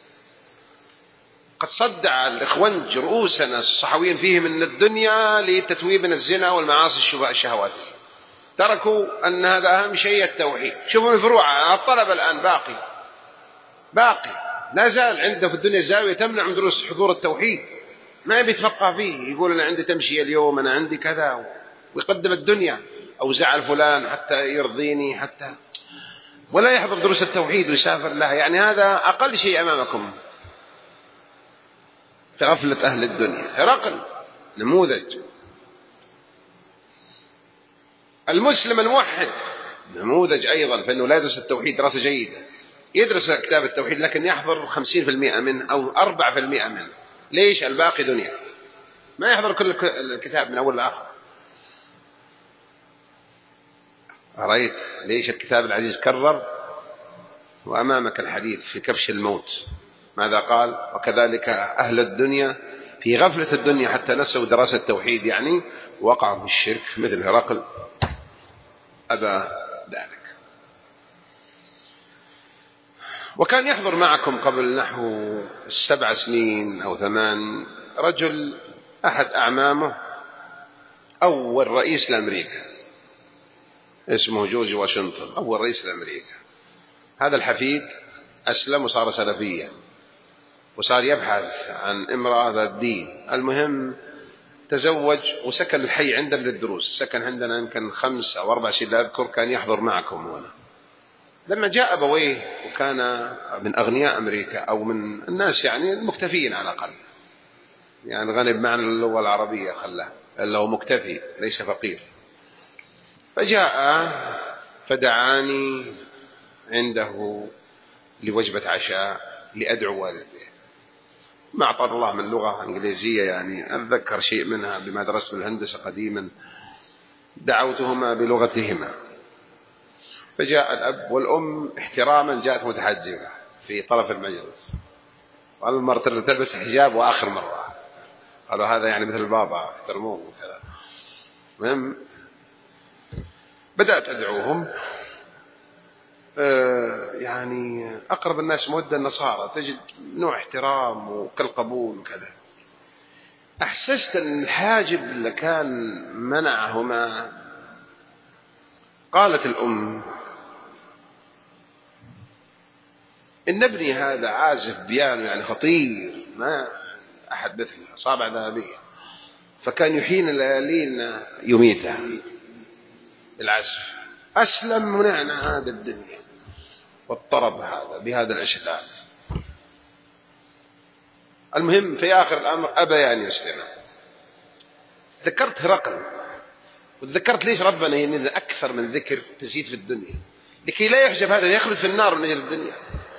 قد صدع الإخوانج رؤوسنا الصحويين فيهم من الدنيا لتتويب من الزنا والمعاصي الشهوات. تركوا أن هذا أهم شيء التوحيد. شوفوا الفروع، الطلبة الآن باقي لا زال عنده في الدنيا زاوية تمنع من دروس حضور التوحيد، ما يبي يتفقه فيه، يقول أنا عندي تمشي اليوم، أنا عندي كذا، ويقدم الدنيا أو زعل فلان حتى يرضيني، حتى ولا يحضر دروس التوحيد ويسافر لها. يعني هذا أقل شيء أمامكم في غفلة أهل الدنيا. هرقل نموذج. المسلم الموحد نموذج أيضا، فإنه لا يدرس التوحيد دراسة جيدة، يدرس كتاب التوحيد لكن يحضر 50% منه أو 4% منه. ليش؟ الباقي دنيا، ما يحضر كل الكتاب من أول لآخر. رأيت ليش الكتاب العزيز كرر؟ وأمامك الحديث في كبش الموت ماذا قال؟ وكذلك أهل الدنيا في غفلة الدنيا حتى نسوا دراسة التوحيد، يعني وقعوا في الشرك مثل هرقل أبى ذلك. وكان يحضر معكم قبل نحو 7 سنين أو 8 رجل أحد أعمامه أول رئيس لأمريكا، اسمه جورج واشنطن، أول رئيس لأمريكا. هذا الحفيد أسلم وصار سلفيا، وصار يبحث عن امرأة ذات دين. المهم تزوج وسكن الحي عندنا للدروس، سكن عندنا يمكن 5 أو 4 سنين لا أذكر، كان يحضر معكم هنا. لما جاء أبويه، وكان من أغنياء أمريكا أو من الناس يعني المكتفين على الأقل، يعني غني بمعنى اللغة العربية خلاه، إلا هو مكتفي ليس فقير. فجاء فدعاني عنده لوجبة عشاء لأدعو والديه. ما أعطاني الله من لغة إنجليزية، يعني أتذكر شيء منها بما درست بالهندسة قديما، دعوتهما بلغتهما. فجاء الأب والأم احتراما جاءت متحجبة في طرف المجلس، وأول مرة تلبس حجاب وآخر مرة، قالوا هذا يعني مثل البابا احترموه وكذا. المهم بدأت أدعوهم، يعني أقرب الناس مودة النصارى، تجد نوع احترام وكل قبول وكذا. أحسست أن الحاجب اللي كان منعهما. قالت الأم إن ابني هذا عازف بيانو يعني خطير، ما أحد مثله، أصابع ذهبية، فكان يحين الليالين يميتها بالعزف. أسلم منعنا هذا الدنيا والطرب هذا بهذا الأشكال. المهم في آخر الأمر أبى أن يسلم. ذكرت هرقل، وذكرت ليش ربنا ينزل أكثر من ذكر تزيد في الدنيا، لكي لا يحجب هذا يخلد في النار من أجل الدنيا.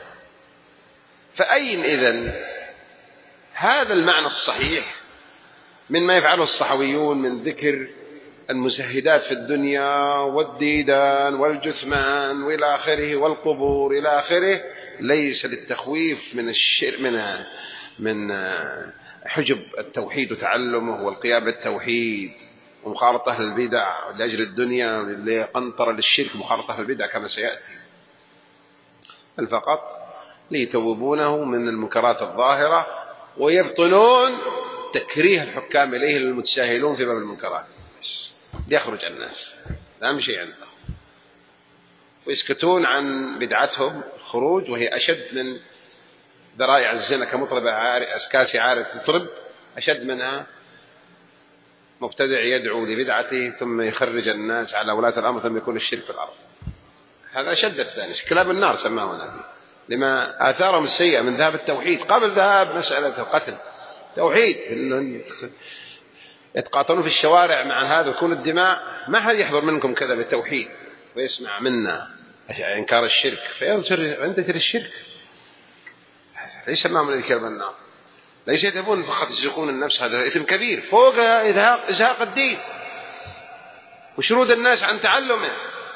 فأين إذن هذا المعنى الصحيح من ما يفعله الصحويون من ذكر المزهدات في الدنيا والديدان والجثمان وإلى آخره والقبور إلى آخره، ليس للتخويف من الشرك، من حجب التوحيد وتعلمه والقيام بالتوحيد ومخالطة أهل البدع لأجل الدنيا، لقنطرة للشرك مخالطة أهل البدع كما سيأتي، بل فقط ليتوبونه من المنكرات الظاهرة ويبطلون تكريه الحكام إليه للمتساهلون في باب المنكرات، ليخرج الناس لا شيء عندهم، ويسكتون عن بدعتهم الخروج، وهي أشد من ذرائع الزنا كمطرب أسكاسي عارف يطرب، أشد منها مبتدع يدعو لبدعته ثم يخرج الناس على ولاة الأمر ثم يكون الشرك في الأرض. هذا أشد الثاني، كلاب النار سماه النبي، لما آثارهم السيئة من ذهاب التوحيد قبل ذهاب مسألة القتل. توحيد يتقاتلون في الشوارع مع هذا ويكون الدماء، ما حد يحضر منكم كذا بالتوحيد ويسمع منا إنكار الشرك فينتشر الشرك. ليس معهم من كلاب النار، ليس يذهبون فقط يزيقون النفس، هذا إثم كبير فوق إزهاق الدين وشرود الناس عن تعلمه.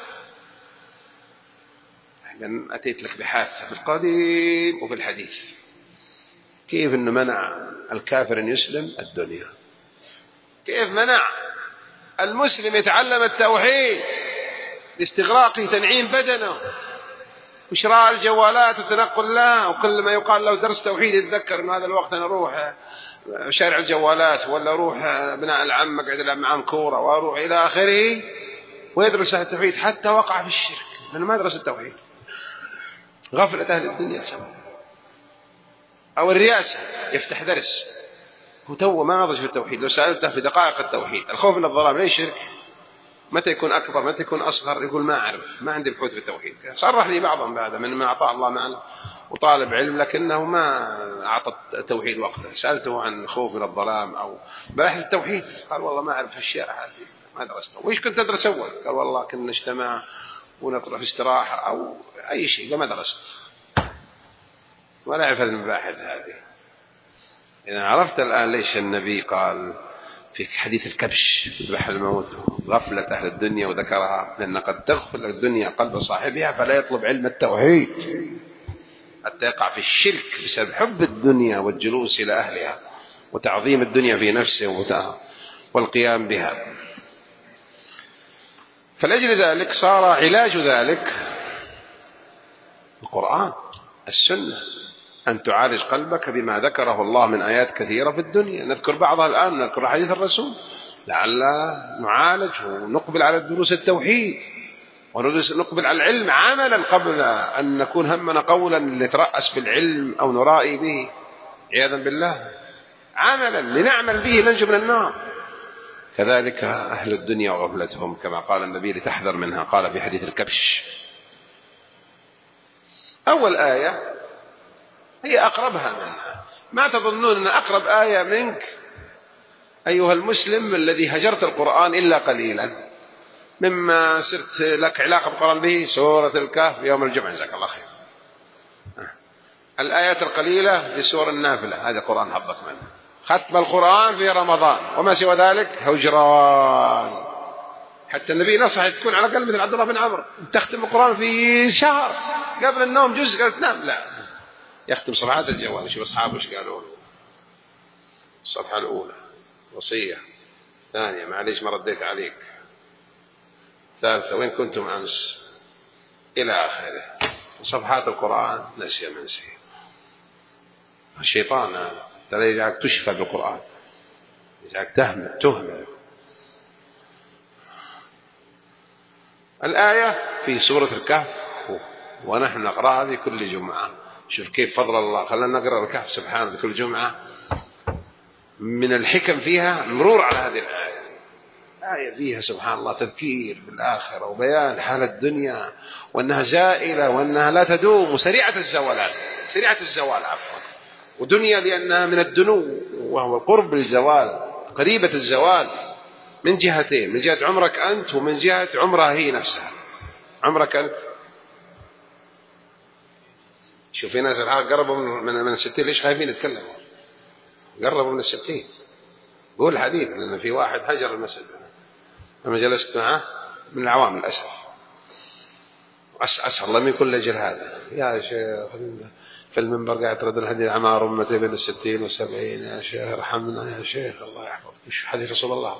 لأن أتيت لك بحادثة في القديم وفي الحديث، كيف أنه منع الكافر أن يسلم الدنيا، كيف منع المسلم يتعلم التوحيد لاستغراقه تنعيم بدنه وشراء الجوالات وتنقل لها، وكل ما يقال له درس توحيد يتذكر من هذا الوقت أنا أروح شارع الجوالات ولا أروح ابناء العم أقعد ألعب معهم كورة وأروح إلى آخره، ويدرس التوحيد حتى وقع في الشرك لأنه ما درس التوحيد. غفلة أهل الدنيا سمع. أو الرياسة، يفتح درس هو تو ما نضج في التوحيد. لو سألته في دقائق التوحيد الخوف من الظلام ليش شرك، متى يكون أكبر متى يكون أصغر، يقول ما أعرف، ما عندي بحوث في التوحيد. صرح لي بعضهم بعد من ما أعطاه الله معنا وطالب علم لكنه ما أعطى التوحيد وقته. سألته عن خوف من الظلام أو بحث التوحيد قال والله ما أعرف الشيء هذه ما درسته. وإيش كنت تدرس أول؟ قال والله كنا نجتمع ونطلع في استراحة أو أي شيء، ما درست ولا أعرف المباحث هذه. إذا عرفت الآن ليش النبي قال في حديث الكبش تذبح الموت غفلة أهل الدنيا وذكرها، لأن قد تغفل الدنيا قلب صاحبها فلا يطلب علم التوحيد حتى يقع في الشرك بسبب حب الدنيا والجلوس إلى أهلها وتعظيم الدنيا في نفسه والقيام بها. فلأجل ذلك صار علاج ذلك القرآن السنة، أن تعالج قلبك بما ذكره الله من آيات كثيرة في الدنيا. نذكر بعضها الآن، نذكر حديث الرسول لعل نعالج ونقبل على دروس التوحيد ونقبل على العلم عملا قبل أن نكون همنا قولا نترأس بالعلم أو نرائي به عياذا بالله، عملا لنعمل به ننجو من النار. كذلك أهل الدنيا وغفلتهم كما قال النبي لتحذر منها. قال في حديث الكبش أول آية هي أقربها منها. ما تظنون أن أقرب آية منك أيها المسلم الذي هجرت القرآن إلا قليلا مما صرت لك علاقة بالقرآن به سورة الكهف يوم الجمعة جزاك الله خير. الآيات القليلة في سور النافلة هذا قرآن حظك منه. ختم القرآن في رمضان وما سوى ذلك هجران. حتى النبي نصح تكون على الأقل مثل عبد الله بن عمرو تختم القرآن في شهر قبل النوم جزء قالت نام لا يختم صفحات الجوال. شوف أصحابه ايش قالوا له. الصفحة الأولى وصية، ثانية معليش ما رديت عليك، ثالثة وين كنتم أمس، إلى آخره. صفحات القرآن نسي منسي. الشيطان ترى يجعلك تشفى بالقرآن، يجعلك تهمل. الآية في سورة الكهف ونحن نقرأها في كل جمعة. شوف كيف فضل الله، خلنا نقرأ الكهف سبحانه كل جمعة. من الحكم فيها مرور على هذه الآية. آية فيها سبحان الله تذكير بالآخرة وبيان حال الدنيا وأنها زائلة وأنها لا تدوم وسريعة الزوالات، سريعة الزوال عفوا. ودنيا لأنها من الدنو وهو القرب بالزوال، قريبة الزوال من جهتين، من جهة عمرك أنت ومن جهة عمرها هي نفسها. عمرك أنت شوف في ناس الحال قربوا من 60 ليش خايفين يتكلموا؟ قربوا من 60. قول الحديث لأن في واحد هجر المسجد لما جلست معه من العوام للأسف. أسأل الله من كل أجل هذا يا شيخ في المنبر قاعد ترد الحديث عمار أمتي بين 60 و70 يا شيخ ارحمنا يا شيخ الله يحفظك. مش حديث رسول الله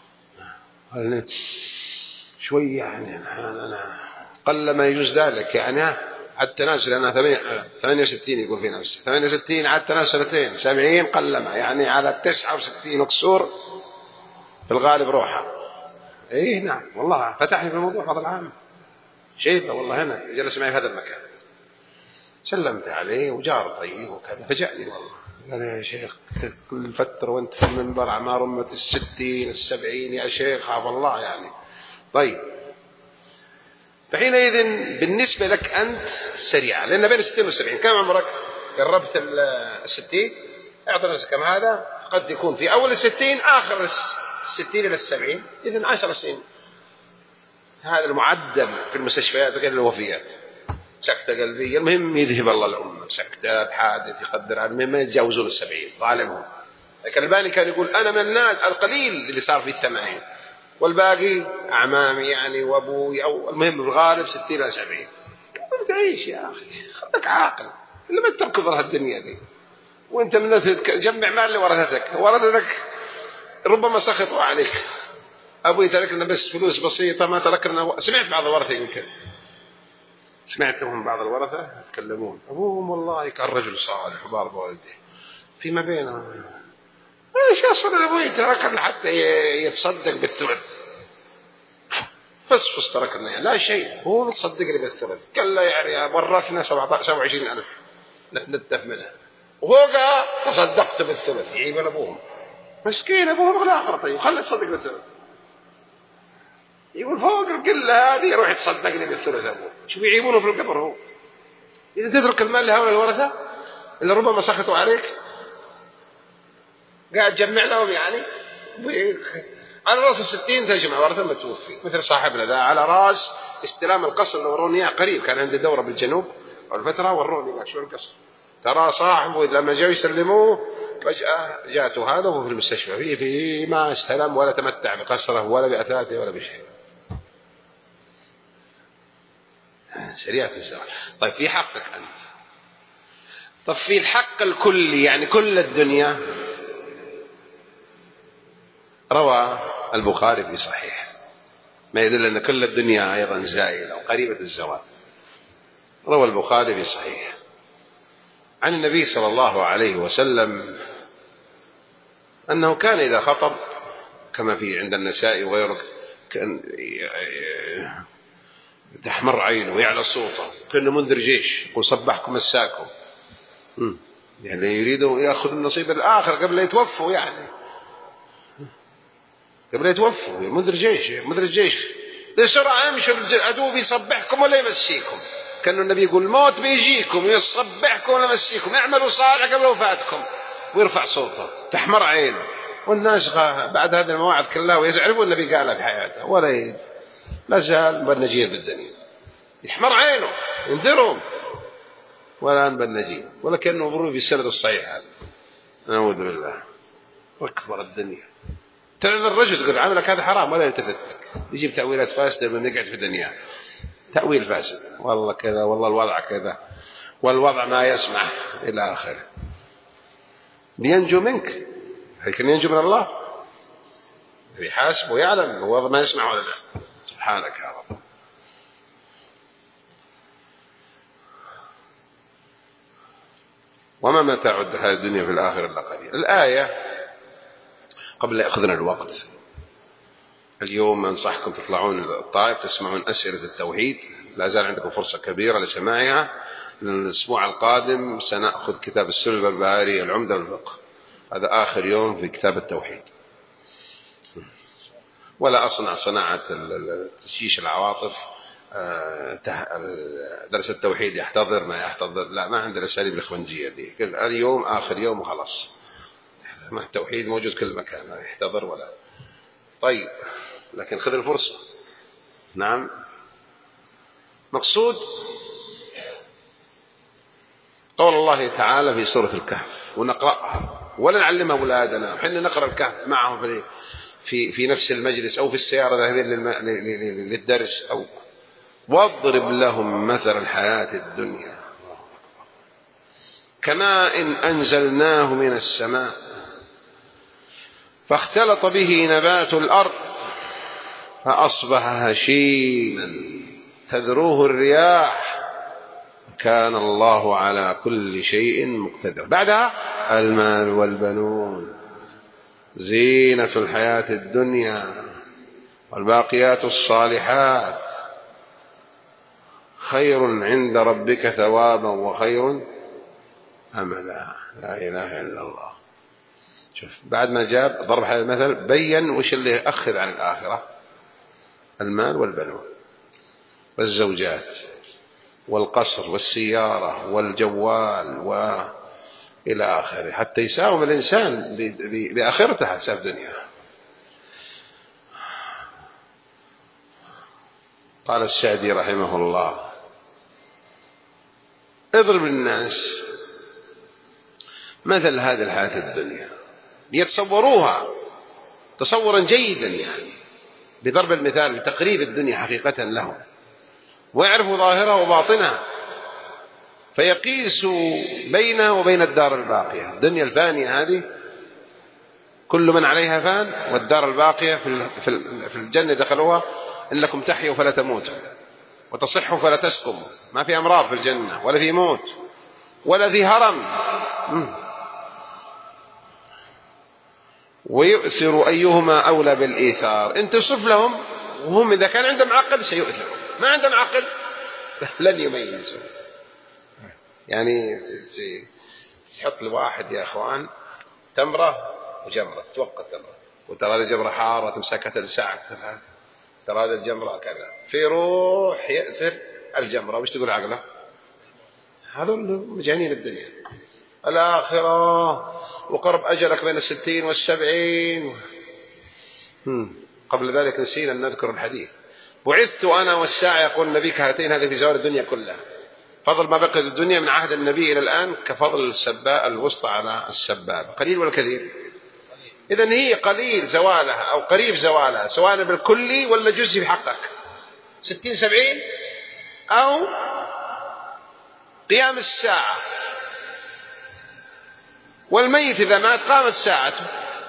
شوي يعني أنا قل ما يجوز ذلك يعني حتى ناس لأنها 68 يقول في نفسه 68 حتى ناس سنتين 70 قلما يعني على 69 وكسور في الغالب روحها. إيه نعم والله فتحني في الموضوع فضل عام شيء والله هنا جلس معي في هذا المكان سلمت عليه وجار طيب وكذا فجأني والله قال يا شيخ كل فترة وانت في المنبر عمار أمة 60 70 يا شيخ خاف الله يعني. طيب فحينئذ بالنسبة لك أنت سريعة لأن بين 60 و70 كم عمرك؟ قربت 60 اعطي نفسك كم هذا قد يكون في أول 60 آخر 60 إلى 70 إذن 10 سنين. هذا المعدل في المستشفيات وغير الوفيات سكتة قلبية المهم يذهب الله الأمة سكتة بحادث يقدر على المهم ما يتجاوزون 70 ظالمهم. لكن الباني كان يقول أنا من الناس القليل اللي صار في 80 والباقي أعمامي يعني وأبوي أو المهم الغالب 60 إلى 70. تعيش يا أخي خلك عاقل لما تركض لها الدنيا دي وانت من الناس جمع مال لورثتك ربما سخطوا عليك. أبوي ترك لنا بس فلوس بسيطة ما ترك لنا. سمعت بعض الورثة يمكن سمعتهم بعض الورثة يتكلمون أبوهم والله كان رجل صالح وبار بوالده فيما بينهم ايش يصل أبوي ترك لنا حتى يتصدق بالثلث فص تركنا يعني لا شيء هو متصدق لي بالثلث قال لا يعني ورثنا 27,000 نتنتف منها وفوقها تصدقت بالثلث، يعيبون أبوهم مسكين، أبوهم أغلى آخر. طيب خلي تصدق بالثلث، يقول فوق القلة هذه يروح يتصدق لي بالثلث أبوه. شوف يعيبونه في القبر. هو إذا تترك المال لهؤلاء الورثة اللي ربما سخطوا عليك، قاعد تجمع لهم يعني على رأس 60 تجمع ورثة ما توفي، مثل صاحبنا ذا على رأس استلام القصر اللي وروني إياه قريب، كان عنده دورة بالجنوب والفترة وروني قال شو القصر، ترى صاحبه لما جاءوا يسلموه فجأة جاءته هذا وهو في المستشفى في ما استلم ولا تمتع بقصره ولا بأثاثه ولا بشيء. سريعة الزواج. طيب في حقك أنت، طب في الحق الكلي يعني كل الدنيا. روى البخاري في صحيح ما يدل أن كل الدنيا أيضا زائلة وقريبة الزوال. روى البخاري في صحيح عن النبي صلى الله عليه وسلم أنه كان إذا خطب كما في عند النسائي وغيره كان تحمر عينه ويعلى صوته كأنه منذر جيش يقول صبحكم مساكم، يعني يريدوا يأخذ النصيب الآخر قبل يتوفوا، يعني قبل يتوفوا منذر جيش منذر الجيش بسرعة يمشي العدو بيصبحكم ولا يمسيكم. كأنه النبي يقول الموت بيجيكم يصبحكم ولا يمسيكم، اعملوا صالح قبل وفاتكم، ويرفع صوته تحمر عينه. والناس بعد هذه المواعظ كلها ويزعربوا النبي قالها في حياته ولا لا زال بالنجيل بالدنيا، يحمر عينه ينذرهم ولا بالنجيل، ولا كأنه مر في السند الصحيح هذا. نعوذ بالله. واكبر الدنيا تعرض الرجل تقول عملك هذا حرام ولا يلتفتك، يجيب تأويلات فاسدة من يقعد في الدنيا، تأويل فاسد، والله كذا والله الوضع كذا والوضع ما يسمح إلى آخره، لينجو منك. لكن ينجو من الله يحاسب ويعلم الوضع ما يسمح ولا لا. سبحانك يا رب. وما متاع الحياة الدنيا في الآخرة إلا قليل. الآية قبل لا يأخذنا الوقت، اليوم أنصحكم تطلعون الطائف تسمعون أسئلة التوحيد، لا زال عندكم فرصة كبيرة لسماعها. الأسبوع القادم سنأخذ كتاب السنة البربهاري العمدة الفقه، هذا آخر يوم في كتاب التوحيد. ولا أصنع صناعة تشيش العواطف، درس التوحيد يحتضر ما يحتضر، لا ما عندنا الأساليب الإخوانجية دي، اليوم آخر يوم وخلاص، ما التوحيد موجود كل مكان لا يحتضر ولا. طيب لكن خذ الفرصة. نعم مقصود قول الله تعالى في سورة الكهف ونقرأها ولا نعلمها أولادنا، وحنا نقرأ الكهف معهم في نفس المجلس أو في السيارة ذاهبين للدرس، أو واضرب لهم مثل الحياة الدنيا كماء إن أنزلناه من السماء فاختلط به نبات الأرض فأصبح هشيما تذروه الرياح كان الله على كل شيء مقتدر. بعدها المال والبنون زينة الحياة الدنيا والباقيات الصالحات خير عند ربك ثوابا وخير أملا. لا إله إلا الله. شوف بعد ما جاب ضرب هذا المثل بين وش اللي يأخذ عن الآخرة، المال والبنون والزوجات والقصر والسيارة والجوال وإلى آخره، حتى يساوم الإنسان بآخرته حساب دنيا. قال السعدي رحمه الله اضرب الناس مثل هذه الحياة الدنيا ليتصوروها تصورا جيدا، يعني بضرب المثال لتقريب الدنيا حقيقة لهم، ويعرفوا ظاهرها وباطنها، فيقيسوا بينها وبين الدار الباقية. الدنيا الفانية هذه كل من عليها فان، والدار الباقية في الجنة دخلوها إن لكم تحيوا فلا تموتوا وتصحوا فلا تسقموا، ما في أمراض في الجنة ولا في موت ولا في هرم. ويؤثر أيهما أولى بالإيثار. أنت تصف لهم وهم إذا كان عندهم عقل سيؤثروا، ما عندهم عقل لن يميزوا. يعني تحط لواحد يا أخوان تمرة وجمرة، توقف تمرة، وترى الجمرة حارة تمسكها تلسعك، ترى الجمرة كذا، في روح يأثر الجمرة، وش تقول عقله؟ هذول مجانين الدنيا. الآخرة وقرب أجلك بين 60 و70. قبل ذلك نسينا أن نذكر الحديث: بعثت أنا والساعة يقول النبي كهاتين، هذه في زوال الدنيا كلها. فضل ما بقي الدنيا من عهد النبي إلى الآن كفضل السباء الوسطى على السباب، قليل ولا كثير؟ إذن هي قليل زوالها أو قريب زوالها، سواء بالكلي ولا جزء بحقك، 60 70 أو قيام الساعة. والميت إذا مات قامت ساعته،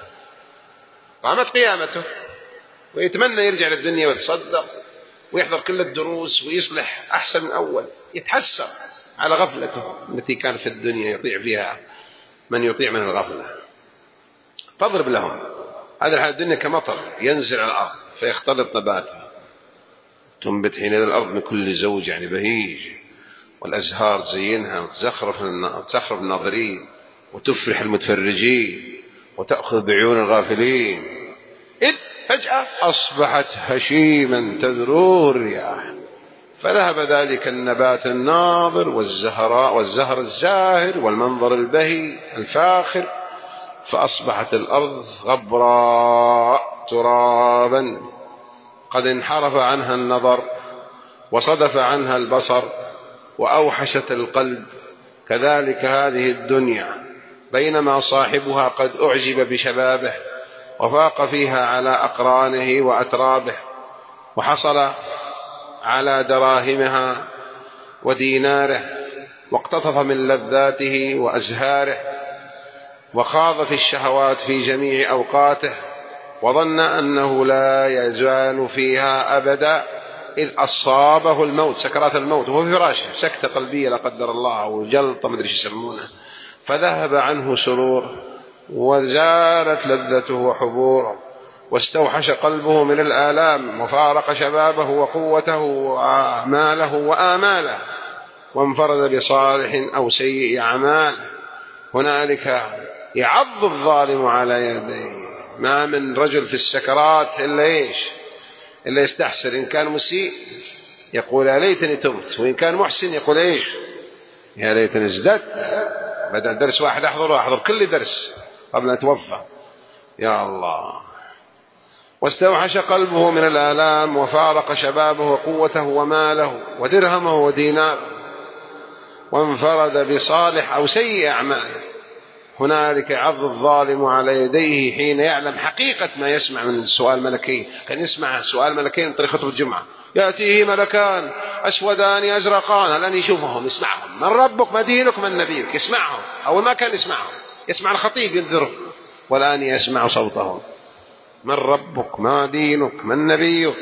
قامت قيامته، ويتمنى يرجع للدنيا ويتصدق ويحضر كل الدروس ويصلح أحسن من أول، يتحسر على غفلته التي كان في الدنيا يطيع فيها من يطيع من الغفلة. فاضرب لهم هذا الدنيا كمطر ينزل على الأرض فيختلط نباته، تنبت حينئذ الأرض من كل زوج يعني بهيج، والأزهار تزينها وتزخرف الناظرين وتفرح المتفرجين وتأخذ بعيون الغافلين، إذ فجأة أصبحت هشيما تذروه الرياح، فذهب ذلك النبات الناظر والزهر الزاهر والمنظر البهي الفاخر، فأصبحت الأرض غبراء ترابا قد انحرف عنها النظر وصدف عنها البصر وأوحشت القلب. كذلك هذه الدنيا بينما صاحبها قد أعجب بشبابه وفاق فيها على أقرانه وأترابه، وحصل على دراهمها وديناره، واقتطف من لذاته وأزهاره، وخاض في الشهوات في جميع أوقاته، وظن أنه لا يزال فيها أبدا، إذ أصابه الموت، سكرات الموت، وهو في فراشه، سكتة قلبية لا قدر الله أو جلطة مدري ايش يسمونه، فذهب عنه سرور وزالت لذته وحبوره، واستوحش قلبه من الآلام، وفارق شبابه وقوته وأعماله وآماله، وانفرد بصالح أو سيء أعمال. هنالك يعض الظالم على يديه، ما من رجل في السكرات إلا إيش؟ إلا يستحسر، إن كان مسيء يقول يا ليتني تبت، وإن كان محسن يقول إيش؟ يا ليتني ازددت، بدل درس واحد أحضر كل درس قبل أن أتوفى. يا الله. واستوحش قلبه من الآلام، وفارق شبابه وقوته وماله ودرهمه وديناره، وانفرد بصالح أو سيء أعماله. هنالك يعض الظالم على يديه حين يعلم حقيقة ما يسمع من السؤال ملكي. كان يسمع سؤال ملكين من طريق خطبة الجمعة، يأتيه ملكان أسودان أزرقان، الآن يشوفهم يسمعهم، من ربك ما دينك من نبيك، يسمعهم. أول ما كان يسمعهم، يسمع الخطيب ينذره، والآن يسمع صوتهم، من ربك ما دينك من نبيك.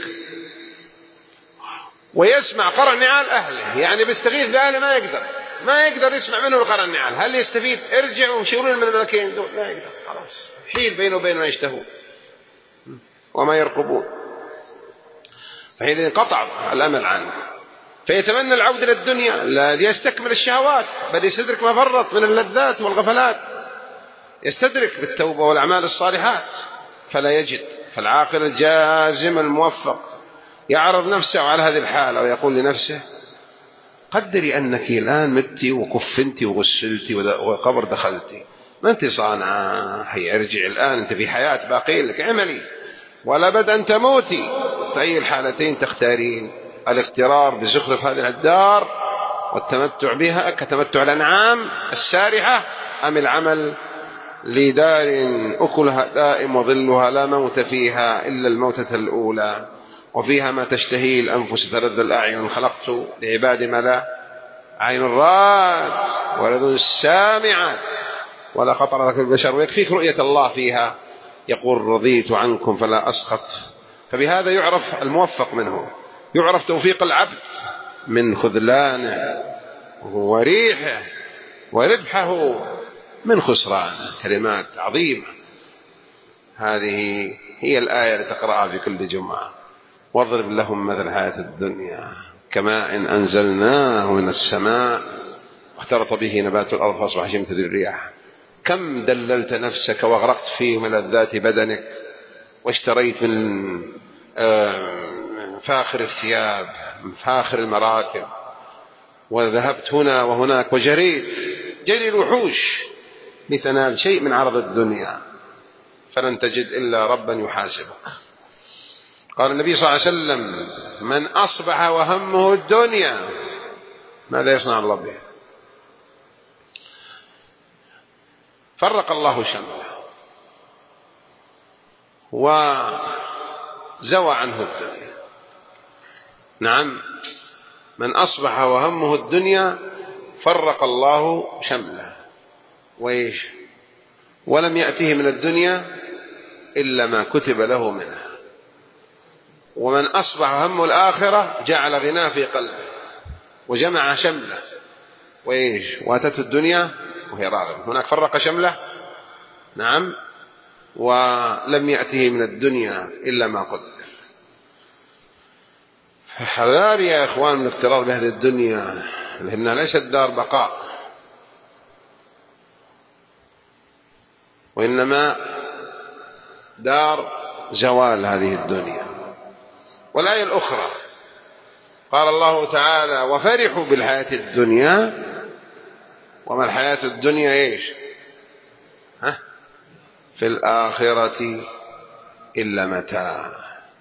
ويسمع قرع نعال أهله، يعني بيستغيث بأهله ما يقدر يسمع منه القرع النعال. هل يستفيد؟ ارجع وشيلون من الملكين دول، لا يقدر، خلاص حيل بينه وبين ما يشتهون وما يرقبون، فحين انقطع الأمل عنه، فيتمنى العودة للدنيا لا ليستكمل الشهوات، بل يستدرك ما فرط من اللذات والغفلات، يستدرك بالتوبة والأعمال الصالحات فلا يجد. فالعاقل الجازم الموفق يعرض نفسه على هذه الحالة ويقول لنفسه قدري أنك الآن متي وكفنتي وغسلتي وقبر دخلتي، ما أنت صانعة، هي ارجع الآن، أنت في حياة باقي لك، عملي، ولا بد أن تموتي. فأي الحالتين تختارين؟ الاغترار بزخرف هذه الدار والتمتع بها كتمتع الأنعام السارحة، أم العمل لدار أكلها دائم وظلها لا موت فيها إلا الموتة الأولى، وفيها ما تشتهي الأنفس تلذ الأعين، خلقت لعباد ما لا عين رأت ولا سامعت ولا خطر لك البشر، ويكفيك رؤية الله فيها، يقول رضيت عنكم فلا أسخط. فبهذا يعرف الموفق منه، يعرف توفيق العبد من خذلانه وريحه وربحه من خسرانه. كلمات عظيمة، هذه هي الآية التي تقرأها في كل جمعة. واضرب لهم مثل الحياة الدنيا كماء أنزلناه من السماء واختلط به نبات الأرض فأصبح شمثل الرياح. كم دللت نفسك وأغرقت في ملذات بدنك، واشتريت من فاخر الثياب، من فاخر المراكب، وذهبت هنا وهناك وجريت جري الوحوش لتنال شيء من عرض الدنيا، فلن تجد إلا ربا يحاسبك. قال النبي صلى الله عليه وسلم: من أصبح وهمه الدنيا ماذا يصنع الله به؟ فرق الله شمله وزوى عنه الدنيا. نعم، من أصبح وهمه الدنيا فرق الله شمله وإيش، ولم يأته من الدنيا إلا ما كتب له منها. ومن أصبح همه الآخرة جعل غناه في قلبه وجمع شمله وإيش، وأتته الدنيا وهي راغبة. هناك فرق شمله، نعم، ولم يأته من الدنيا إلا ما قدر. فحذار يا إخوان من الاغترار بهذه الدنيا، لأنها ليست دار بقاء، وإنما دار زوال هذه الدنيا. والآية الأخرى قال الله تعالى: وفرحوا بالحياة الدنيا وما الحياة الدنيا إيش في الآخرة إلا متاع.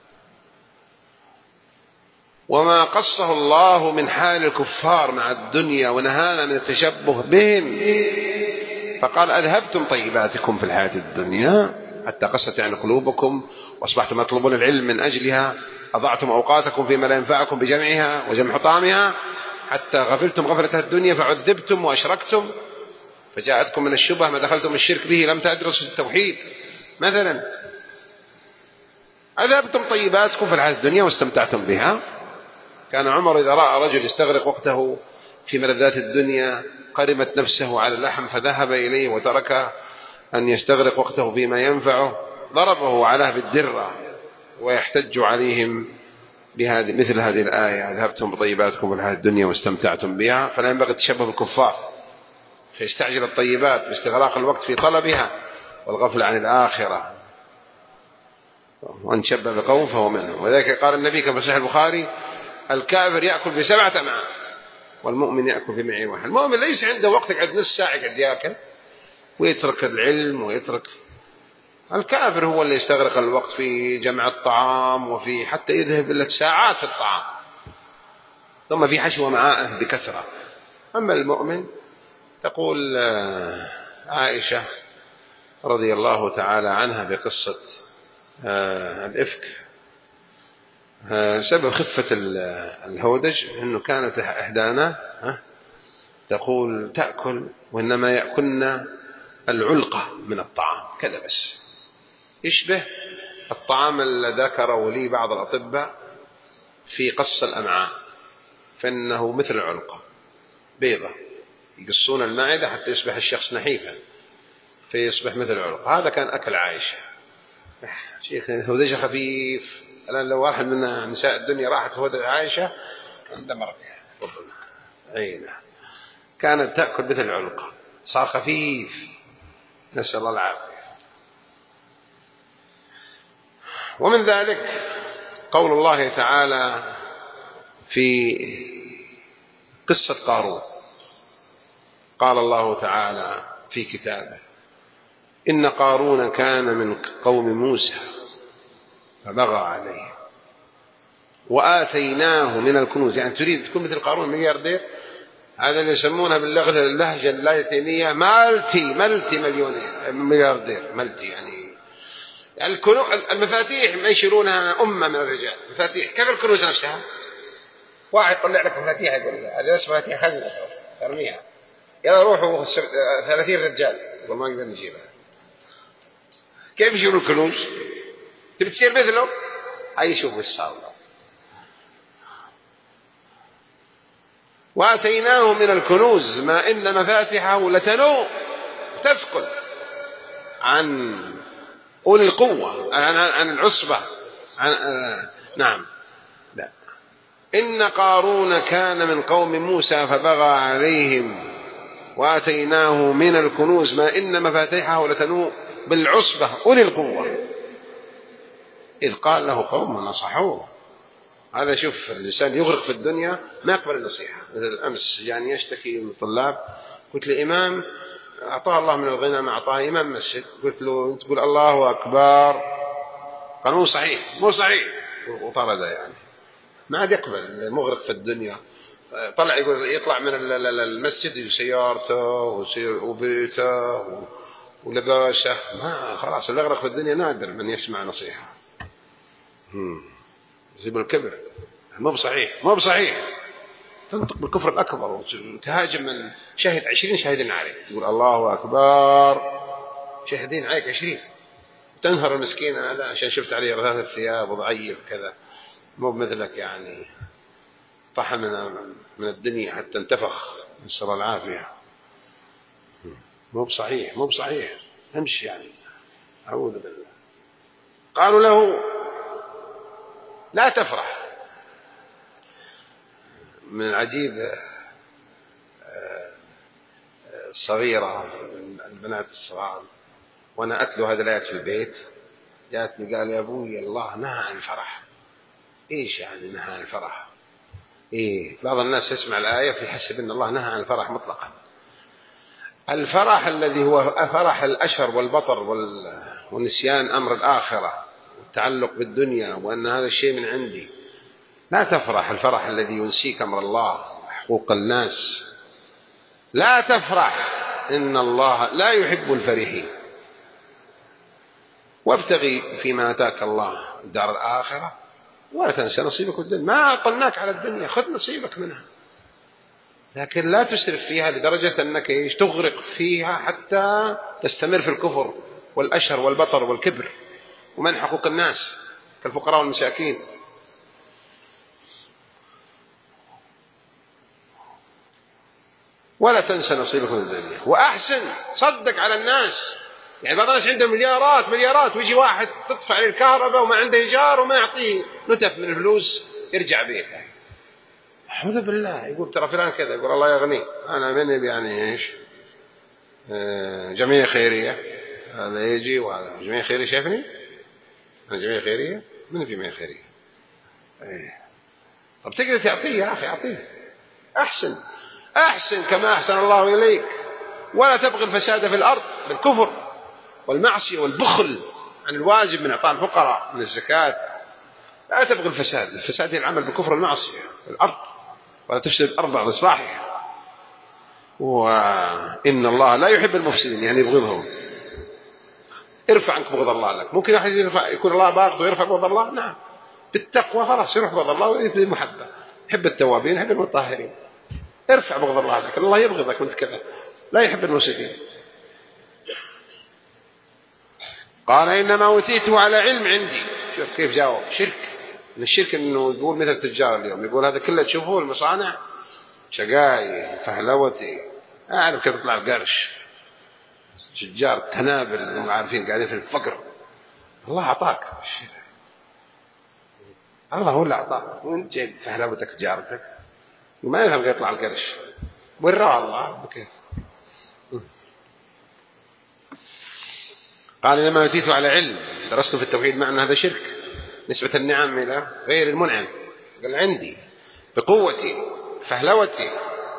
وما قصه الله من حال الكفار مع الدنيا ونهانا من التشبه بهم، فقال: أذهبتم طيباتكم في الحياة الدنيا حتى قست يعني قلوبكم وأصبحتم تطلبون العلم من أجلها، أضعتم أوقاتكم فيما لا ينفعكم بجمعها وجمع حطامها، حتى غفلتم غفلة الدنيا فعذبتم وأشركتم، فجاءتكم من الشبه ما دخلتم الشرك به، لم تدرسوا التوحيد مثلا. أذهبتم طيباتكم في الحياة الدنيا واستمتعتم بها. كان عمر إذا رأى رجل يستغرق وقته في ملذات الدنيا قرمت نفسه على اللحم فذهب إليه وترك أن يستغرق وقته فيما ينفعه، ضربه عليه بالدرة ويحتج عليهم مثل هذه الآية: أذهبتم بطيباتكم في الحياة الدنيا واستمتعتم بها. فلا ينبغي التشبه بالكفار فيستعجل الطيبات باستغراق الوقت في طلبها والغفل عن الآخرة، وأن شبه بقوم فهو منهم. وذلك قال النبي كما في صحيح البخاري: الكافر يأكل في 7 أمعاء والمؤمن يأكل في معين واحد. المؤمن ليس عنده وقت يقعد نص ساعة يقعد يأكل ويترك العلم ويترك. الكافر هو اللي يستغرق الوقت في جمع الطعام، وفي حتى يذهب لك ساعات في الطعام، ثم في حشو أمعائه بكثرة. أما المؤمن، تقول عائشة رضي الله تعالى عنها بقصة الإفك، سبب خفة الهودج أنه كانت إحدانا تقول تأكل وإنما يأكلن العلقة من الطعام كذا بس، يشبه الطعام الذي ذكره لي بعض الأطباء في قص الأمعاء، فإنه مثل العلقة بيضة يقصون المعدة حتى يصبح الشخص نحيفا فيصبح مثل العلقة. هذا كان أكل عائشة. شيخ هودجها خفيف. الآن لو واحد من نساء الدنيا راحت هودج عائشة اندمر بها عينه، كانت تأكل مثل العلقة، صار خفيف، نسأل الله العافية. ومن ذلك قول الله تعالى في قصة قارون، قال الله تعالى في كتابه: إن قارون كان من قوم موسى فبغى عليه وآتيناه من الكنوز. يعني تريد تكون مثل قارون ملياردير؟ هذا اللي يسمونها باللهجة اللاتينية ملتي ملياردير. ملتي يعني المفاتيح ما يشيلونها أمة من الرجال. مفاتيح كيف الكنوز نفسها؟ واحد يطلع لك مفاتيح يقول هذه اسمها مفاتيح خزنة ترميها، يلا روحوا 30 رجال يقول ما نقدر نجيبها. كيف يشيلوا الكنوز؟ تبي تصير مثله؟ أي شوف إيش صار له. وآتيناه من الكنوز ما إن مفاتحه لتنوء تثقل عن أولي القوة، عن العصبة، نعم. لا، إن قارون كان من قوم موسى فبغى عليهم وآتيناه من الكنوز ما إن مفاتيحه لتنوء بالعصبة أولي القوة إذ قال له قوم نصحوه. هذا شوف الإنسان يغرق في الدنيا ما يقبل النصيحة. مثل أمس يعني يشتكي من الطلاب، قلت له إمام أعطاه الله من الغنى ما أعطاه إمام مسجد، قلت له تقول الله أكبر، قال مو صحيح مو صحيح، وطرده يعني ما عاد يقبل، مغرق في الدنيا. طلع يقول يطلع من المسجد سيارته وبيته ولباسه، ما خلاص اللي يغرق في الدنيا نادر من يسمع نصيحة. زي بالكبر مو بصحيح مو بصحيح، تنطق بالكفر الأكبر وتهاجم من شاهد 20 شاهدين عليك، تقول الله أكبر شاهدين عليك 20، تنهر المسكين هذا عشان شفت عليه رثاث الثياب وضعيف كذا، مو بمثلك يعني طح من الدنيا حتى انتفخ، نسأل الله العافية. مو بصحيح مو بصحيح، امشي يعني أعوذ بالله. قالوا له لا تفرح. من العجيب الصغيرة البنات الصغار وأنا أتلو هذه الآيات في البيت جاءتني قال يا أبوي الله نهى عن الفرح. إيش يعني نهى عن الفرح؟ إيه بعض الناس يسمع الآية فيحسب أن الله نهى عن الفرح مطلقا. الفرح الذي هو فرح الأشر والبطر والنسيان أمر الآخرة والتعلق بالدنيا وأن هذا الشيء من عندي، لا تفرح الفرح الذي ينسيك أمر الله حقوق الناس. لا تفرح إن الله لا يحب الفرحين، وابتغي فيما آتاك الله الدار الآخرة ولا تنسى نصيبك الدنيا. ما أعطناك على الدنيا خذ نصيبك منها، لكن لا تسرف فيها لدرجة أنك تغرق فيها حتى تستمر في الكفر والأشر والبطر والكبر ومنع حقوق الناس كالفقراء والمساكين. ولا تنسى نصيبك من الدنيا وأحسن صدق على الناس. يعني بعض الناس عنده مليارات ويجي واحد تدفع عليه الكهرباء وما عنده إيجار وما يعطيه نتف من الفلوس يرجع بيته. أعوذ بالله، يقول ترى فلان كذا، يقول الله يغني أنا مني يعني إيش جمعية خيرية، هذا يجي وهذا جمعية خيرية شايفني أنا جمعية خيرية من في جمعية خيرية طب تقدر تعطيه يا أخي أعطيه أحسن كما أحسن الله إليك، ولا تبغي الفساد في الأرض بالكفر والمعصية والبخل عن الواجب من إعطاء الفقراء من الزكاة. لا تبغي الفساد هي العمل بالكفر والمعصية في الأرض، ولا تفسد الأرض بعد إصلاحها. وإن الله لا يحب المفسدين يعني يبغضهم. ارفع عنك بغض الله لك. ممكن أحد يكون الله باغض ويرفع بغض الله؟ نعم، بالتقوى خلاص يروح بغض الله ويثبت المحبة، يحب التوابين يحب المطهرين. ارفع بغض الله لك، الله يبغضك وانت كذا، لا يحب المفسدين. قال إنما أوتيته على علم عندي. شوف كيف جاوب شرك. من الشرك إنه يقول مثل التجار اليوم يقول هذا كله تشوفوه المصانع شقاي فهلوتي أعرف كيف يطلع القرش، تجار تنابل هم عارفين قاعدين في الفقر. الله أعطاك، الله هو اللي أعطاك وانت جايب فهلوتك تجارتك وما يفهم كيف يطلع القرش، وراه الله بكيف. قال إنما أوتيته على علم. درست في التوحيد معنى هذا شرك، نسبة النعم إلى غير المنعم. قال عندي بقوتي فهلوتي.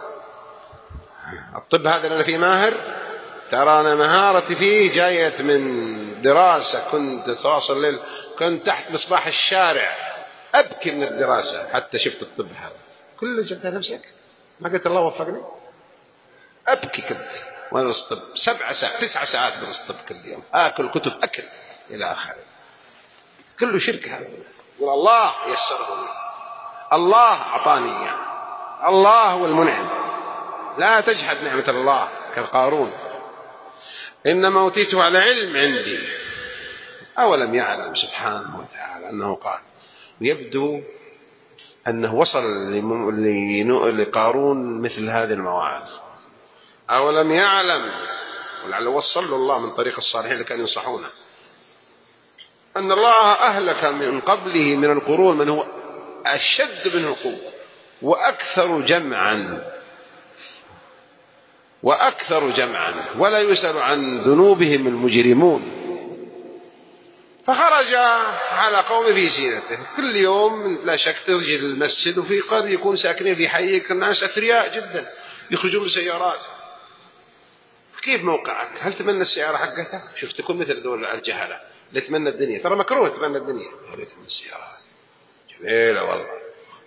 الطب هذا اللي أنا فيه ماهر، ترى أنا مهارتي فيه جاية من دراسة، كنت تواصل الليل كنت تحت مصباح الشارع أبكي من الدراسة حتى شفت الطب هذا كله جبتها نفسك. ما قلت الله وفقني أبكي كنت وأدرس طب 7 ساعات 9 ساعات درس طب كل يوم، آكل كتب أكل إلى آخره. كله شرك هذا. يقول الله يسره لي، الله أعطاني إياه، الله هو المنعم. لا تجحد نعمة الله كالقارون. إنما أوتيته على علم عندي. أولم يعلم سبحانه وتعالى أنه قال. ويبدو أنه وصل لقارون مثل هذه المواعظ. أولم يعلم، ولعل وصل له الله من طريق الصالحين اللي كانوا ينصحونه، أن الله أهلك من قبله من القرون من هو أشد منه قوة وأكثر جمعا وأكثر جمعا ولا يسأل عن ذنوبهم المجرمون. فخرج على قوم في زينته. كل يوم لا شك تجي للمسجد، وفي قرية يكون ساكنين في حي الناس أثرياء جدا يخرجون بسيارات. كيف موقعك؟ هل تمنى السيارة حقتك؟ شفت تكون مثل دول الجهلة اللي تمنى الدنيا، ترى مكروه تمنى الدنيا، تمنى السيارات جميلة والله،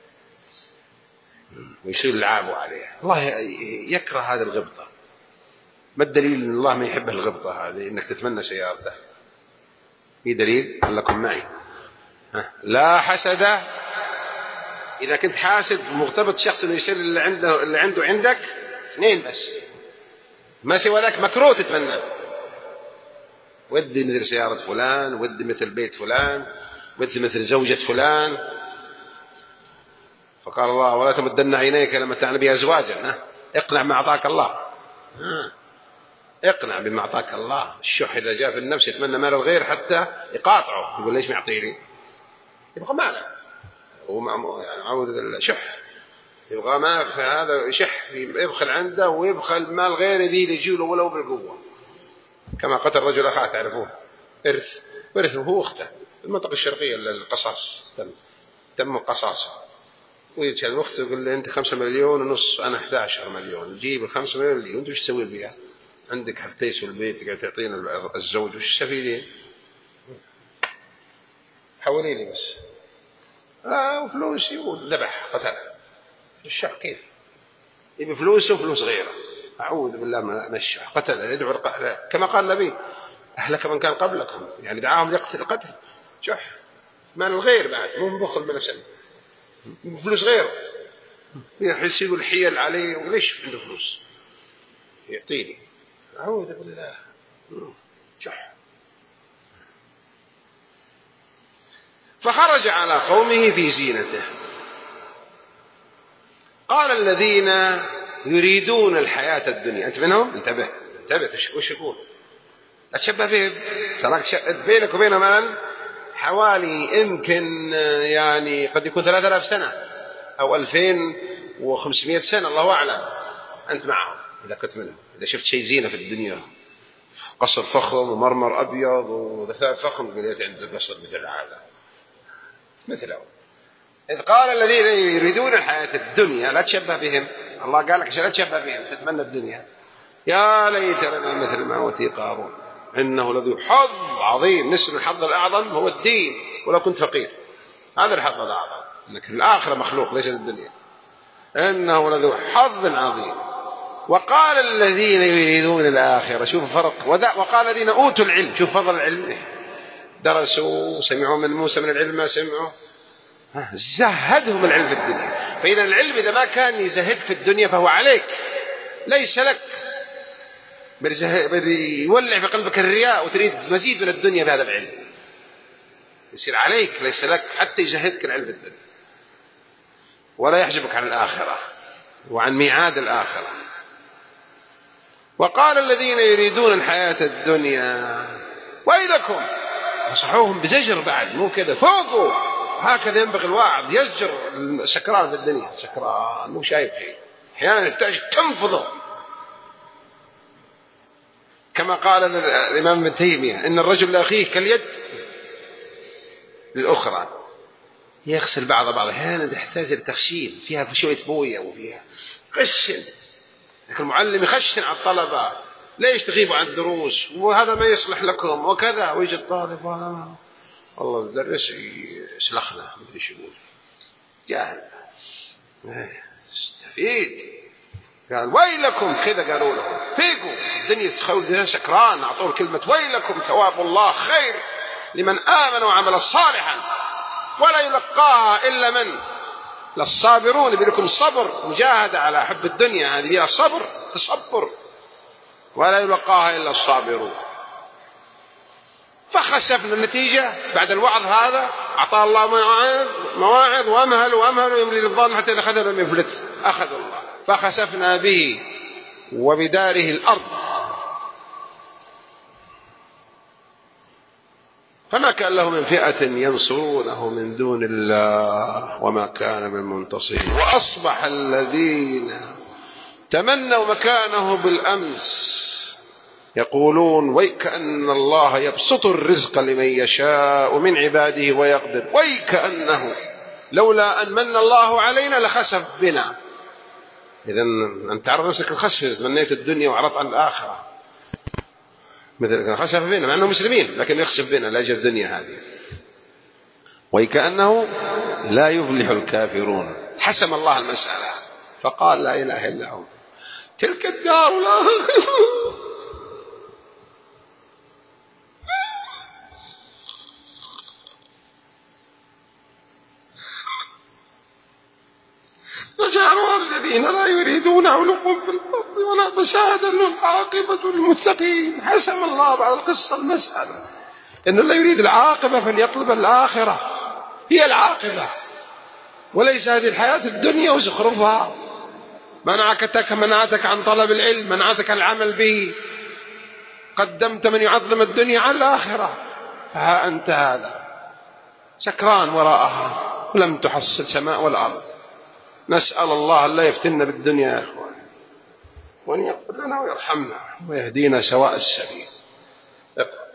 ويصير يلعبوا عليها. الله يكره هذه الغبطة. ما الدليل ان الله ما يحب الغبطة هذه انك تتمنى سيارته؟ في دليل؟ قال لكم معي لا حسد. اذا كنت حاسد مغتبط شخص انه يصير اللي عنده عندك، اثنين بس، ما سوى ذاك مكروه تتمنى. ودي مثل سيارة فلان، ودي مثل بيت فلان، ودي مثل زوجة فلان. فقال الله ولا تمدن عينيك لما تعنى بها أزواجا. اقنع بما أعطاك الله، اقنع بما أعطاك الله. الشح إذا جاء في النفس يتمنى مال الغير حتى يقاطعه، يقول ليش ما يعطيني؟ يبقى ماله، عود الشح، يبغى ما هذا شح يبخل عنده ويبخل مال غيره ذي يجيله ولو بالقوة. كما قتل رجل أخاه، تعرفون ورثه هو أخته في المنطقة الشرقية القصاص، تم القصاص. ويجي الأخت يقول له أنت 5 مليون ونص، أنا 11 مليون، جيب 5 مليون اللي أنت وش تسوي بها؟ عندك حفتيس في البيت قاعد تعطينا الزوج، وش تستفيدين؟ حولي لي بس. وفلوسي، وذبح قتله. الشح كيف يبي فلوسه وفلوس غيره؟ أعوذ بالله من الشح. قتل، يدعو كما قال النبي أهلك من كان قبلكم، يعني دعاهم القتل. شح مال الغير بعد، مو بخل بنفسه، فلوس غيره. يحس يقول حيل عليه، وليش عنده فلوس يعطيني؟ أعوذ بالله. شح. فخرج على قومه في زينته. قال الذين يريدون الحياة الدنيا، أنت منهم؟ انتبه وش يقول؟ أتشبه بهم، تراك بينك وبينهم الآن حوالي يمكن يعني قد يكون 3000 سنة أو 2500 سنة، الله أعلم. أنت معهم إذا كنت منهم، إذا شفت شيء زينة في الدنيا، قصر فخم ومرمر أبيض وذثاب فخم، قلت عندك قصر مثل هذا مثله. إذ قال الذين يريدون الحياة الدنيا، لا تشبه بهم. الله قال لك لا تشبه بهم، تتمنى الدنيا. يا ليت لنا مثل ما أوتي قارون إنه لذو حظ عظيم. نسل الحظ الأعظم هو الدين، ولو كنت فقير هذا الحظ الأعظم، إنك الآخرة مخلوق ليس الدنيا. إنه لذو حظ عظيم. وقال الذين يريدون الآخرة، شوف الفرق. وقال الذين أوتوا العلم، شوف فضل العلم، درسوا سمعوا من موسى من العلم ما سمعوا، زهدهم العلم في الدنيا. فإذا العلم إذا ما كان يزهد في الدنيا فهو عليك، ليس لك، بل يولع في قلبك الرياء وتريد مزيد من الدنيا بهذا العلم، يصير عليك ليس لك، حتى يزهدك العلم في الدنيا ولا يحجبك عن الآخرة وعن ميعاد الآخرة. وقال الذين يريدون الحياة الدنيا ويلكم، نصحوهم بزجر بعد، مو كذا فوقوا. هكذا ينبغي الواعظ، يزجر السكران في الدنيا، سكران مو شايف شيء، أحيانا يحتاج تنفضه. كما قال الإمام ابن تيمية إن الرجل لأخيه كاليد للأخرى، يغسل بعض أحيانا تحتاج لتخشين، فيها شوية بوية وفيها خشن. لكن المعلم يخشن على الطلبة، ليش تغيبوا عن الدروس وهذا ما يصلح لكم وكذا. ويجي الطالب والله المدرس يسلخنا مدري ايش يقول، جاهل استفيد. قال ويلكم كذا، قالوا له فيقوا الدنيا تخول سكران، اعطوه كلمة ويلكم ثواب الله خير لمن آمن وعمل صالحا ولا يلقاها إلا من للصابرون. بلكم صبر مجاهدة على حب الدنيا، هذه فيها صبر تصبر، ولا يلقاها إلا الصابرون. فخسفنا النتيجة بعد الوعظ هذا، أعطى الله مواعظ وأمهل ويملي للظالم حتى إذا أخذ لم يفلت، أخذ الله. فخسفنا به وبداره الأرض فما كان له من فئة ينصرونه من دون الله وما كان من منتصرين. وأصبح الذين تمنوا مكانه بالأمس يقولون ويكأن الله يبسط الرزق لمن يشاء من عباده ويقدر، ويكأنه لولا أن من الله علينا لخسف بنا. إذن أنت تعرض نفسك الخسف، تمنيت الدنيا وعرضت عن الآخرة، مثل خسف بنا مع أنهم مسلمين لكن يخسف بنا لأجل الدنيا هذه. ويكأنه لا يفلح الكافرون. حسم الله المسألة فقال لا إله إلا هو تلك الدار وجعلوا الذين لا يريدون علوا في الأرض ولا فسادا والعاقبة للمتقين. حسم الله بعد القصة المسألة إنه لا يريد العاقبة فليطلب الآخرة، هي العاقبة وليس هذه الحياة الدنيا وزخرفها. منعتك عن طلب العلم، منعتك عن العمل به، قدمت من يعظم الدنيا على الآخرة، فها أنت هذا سكران وراءها ولم تحصل سماء والأرض. نسأل الله أن لا يفتنا بالدنيا يا إخوان، وأن يغفر لنا ويرحمنا ويهدينا سواء السبيل.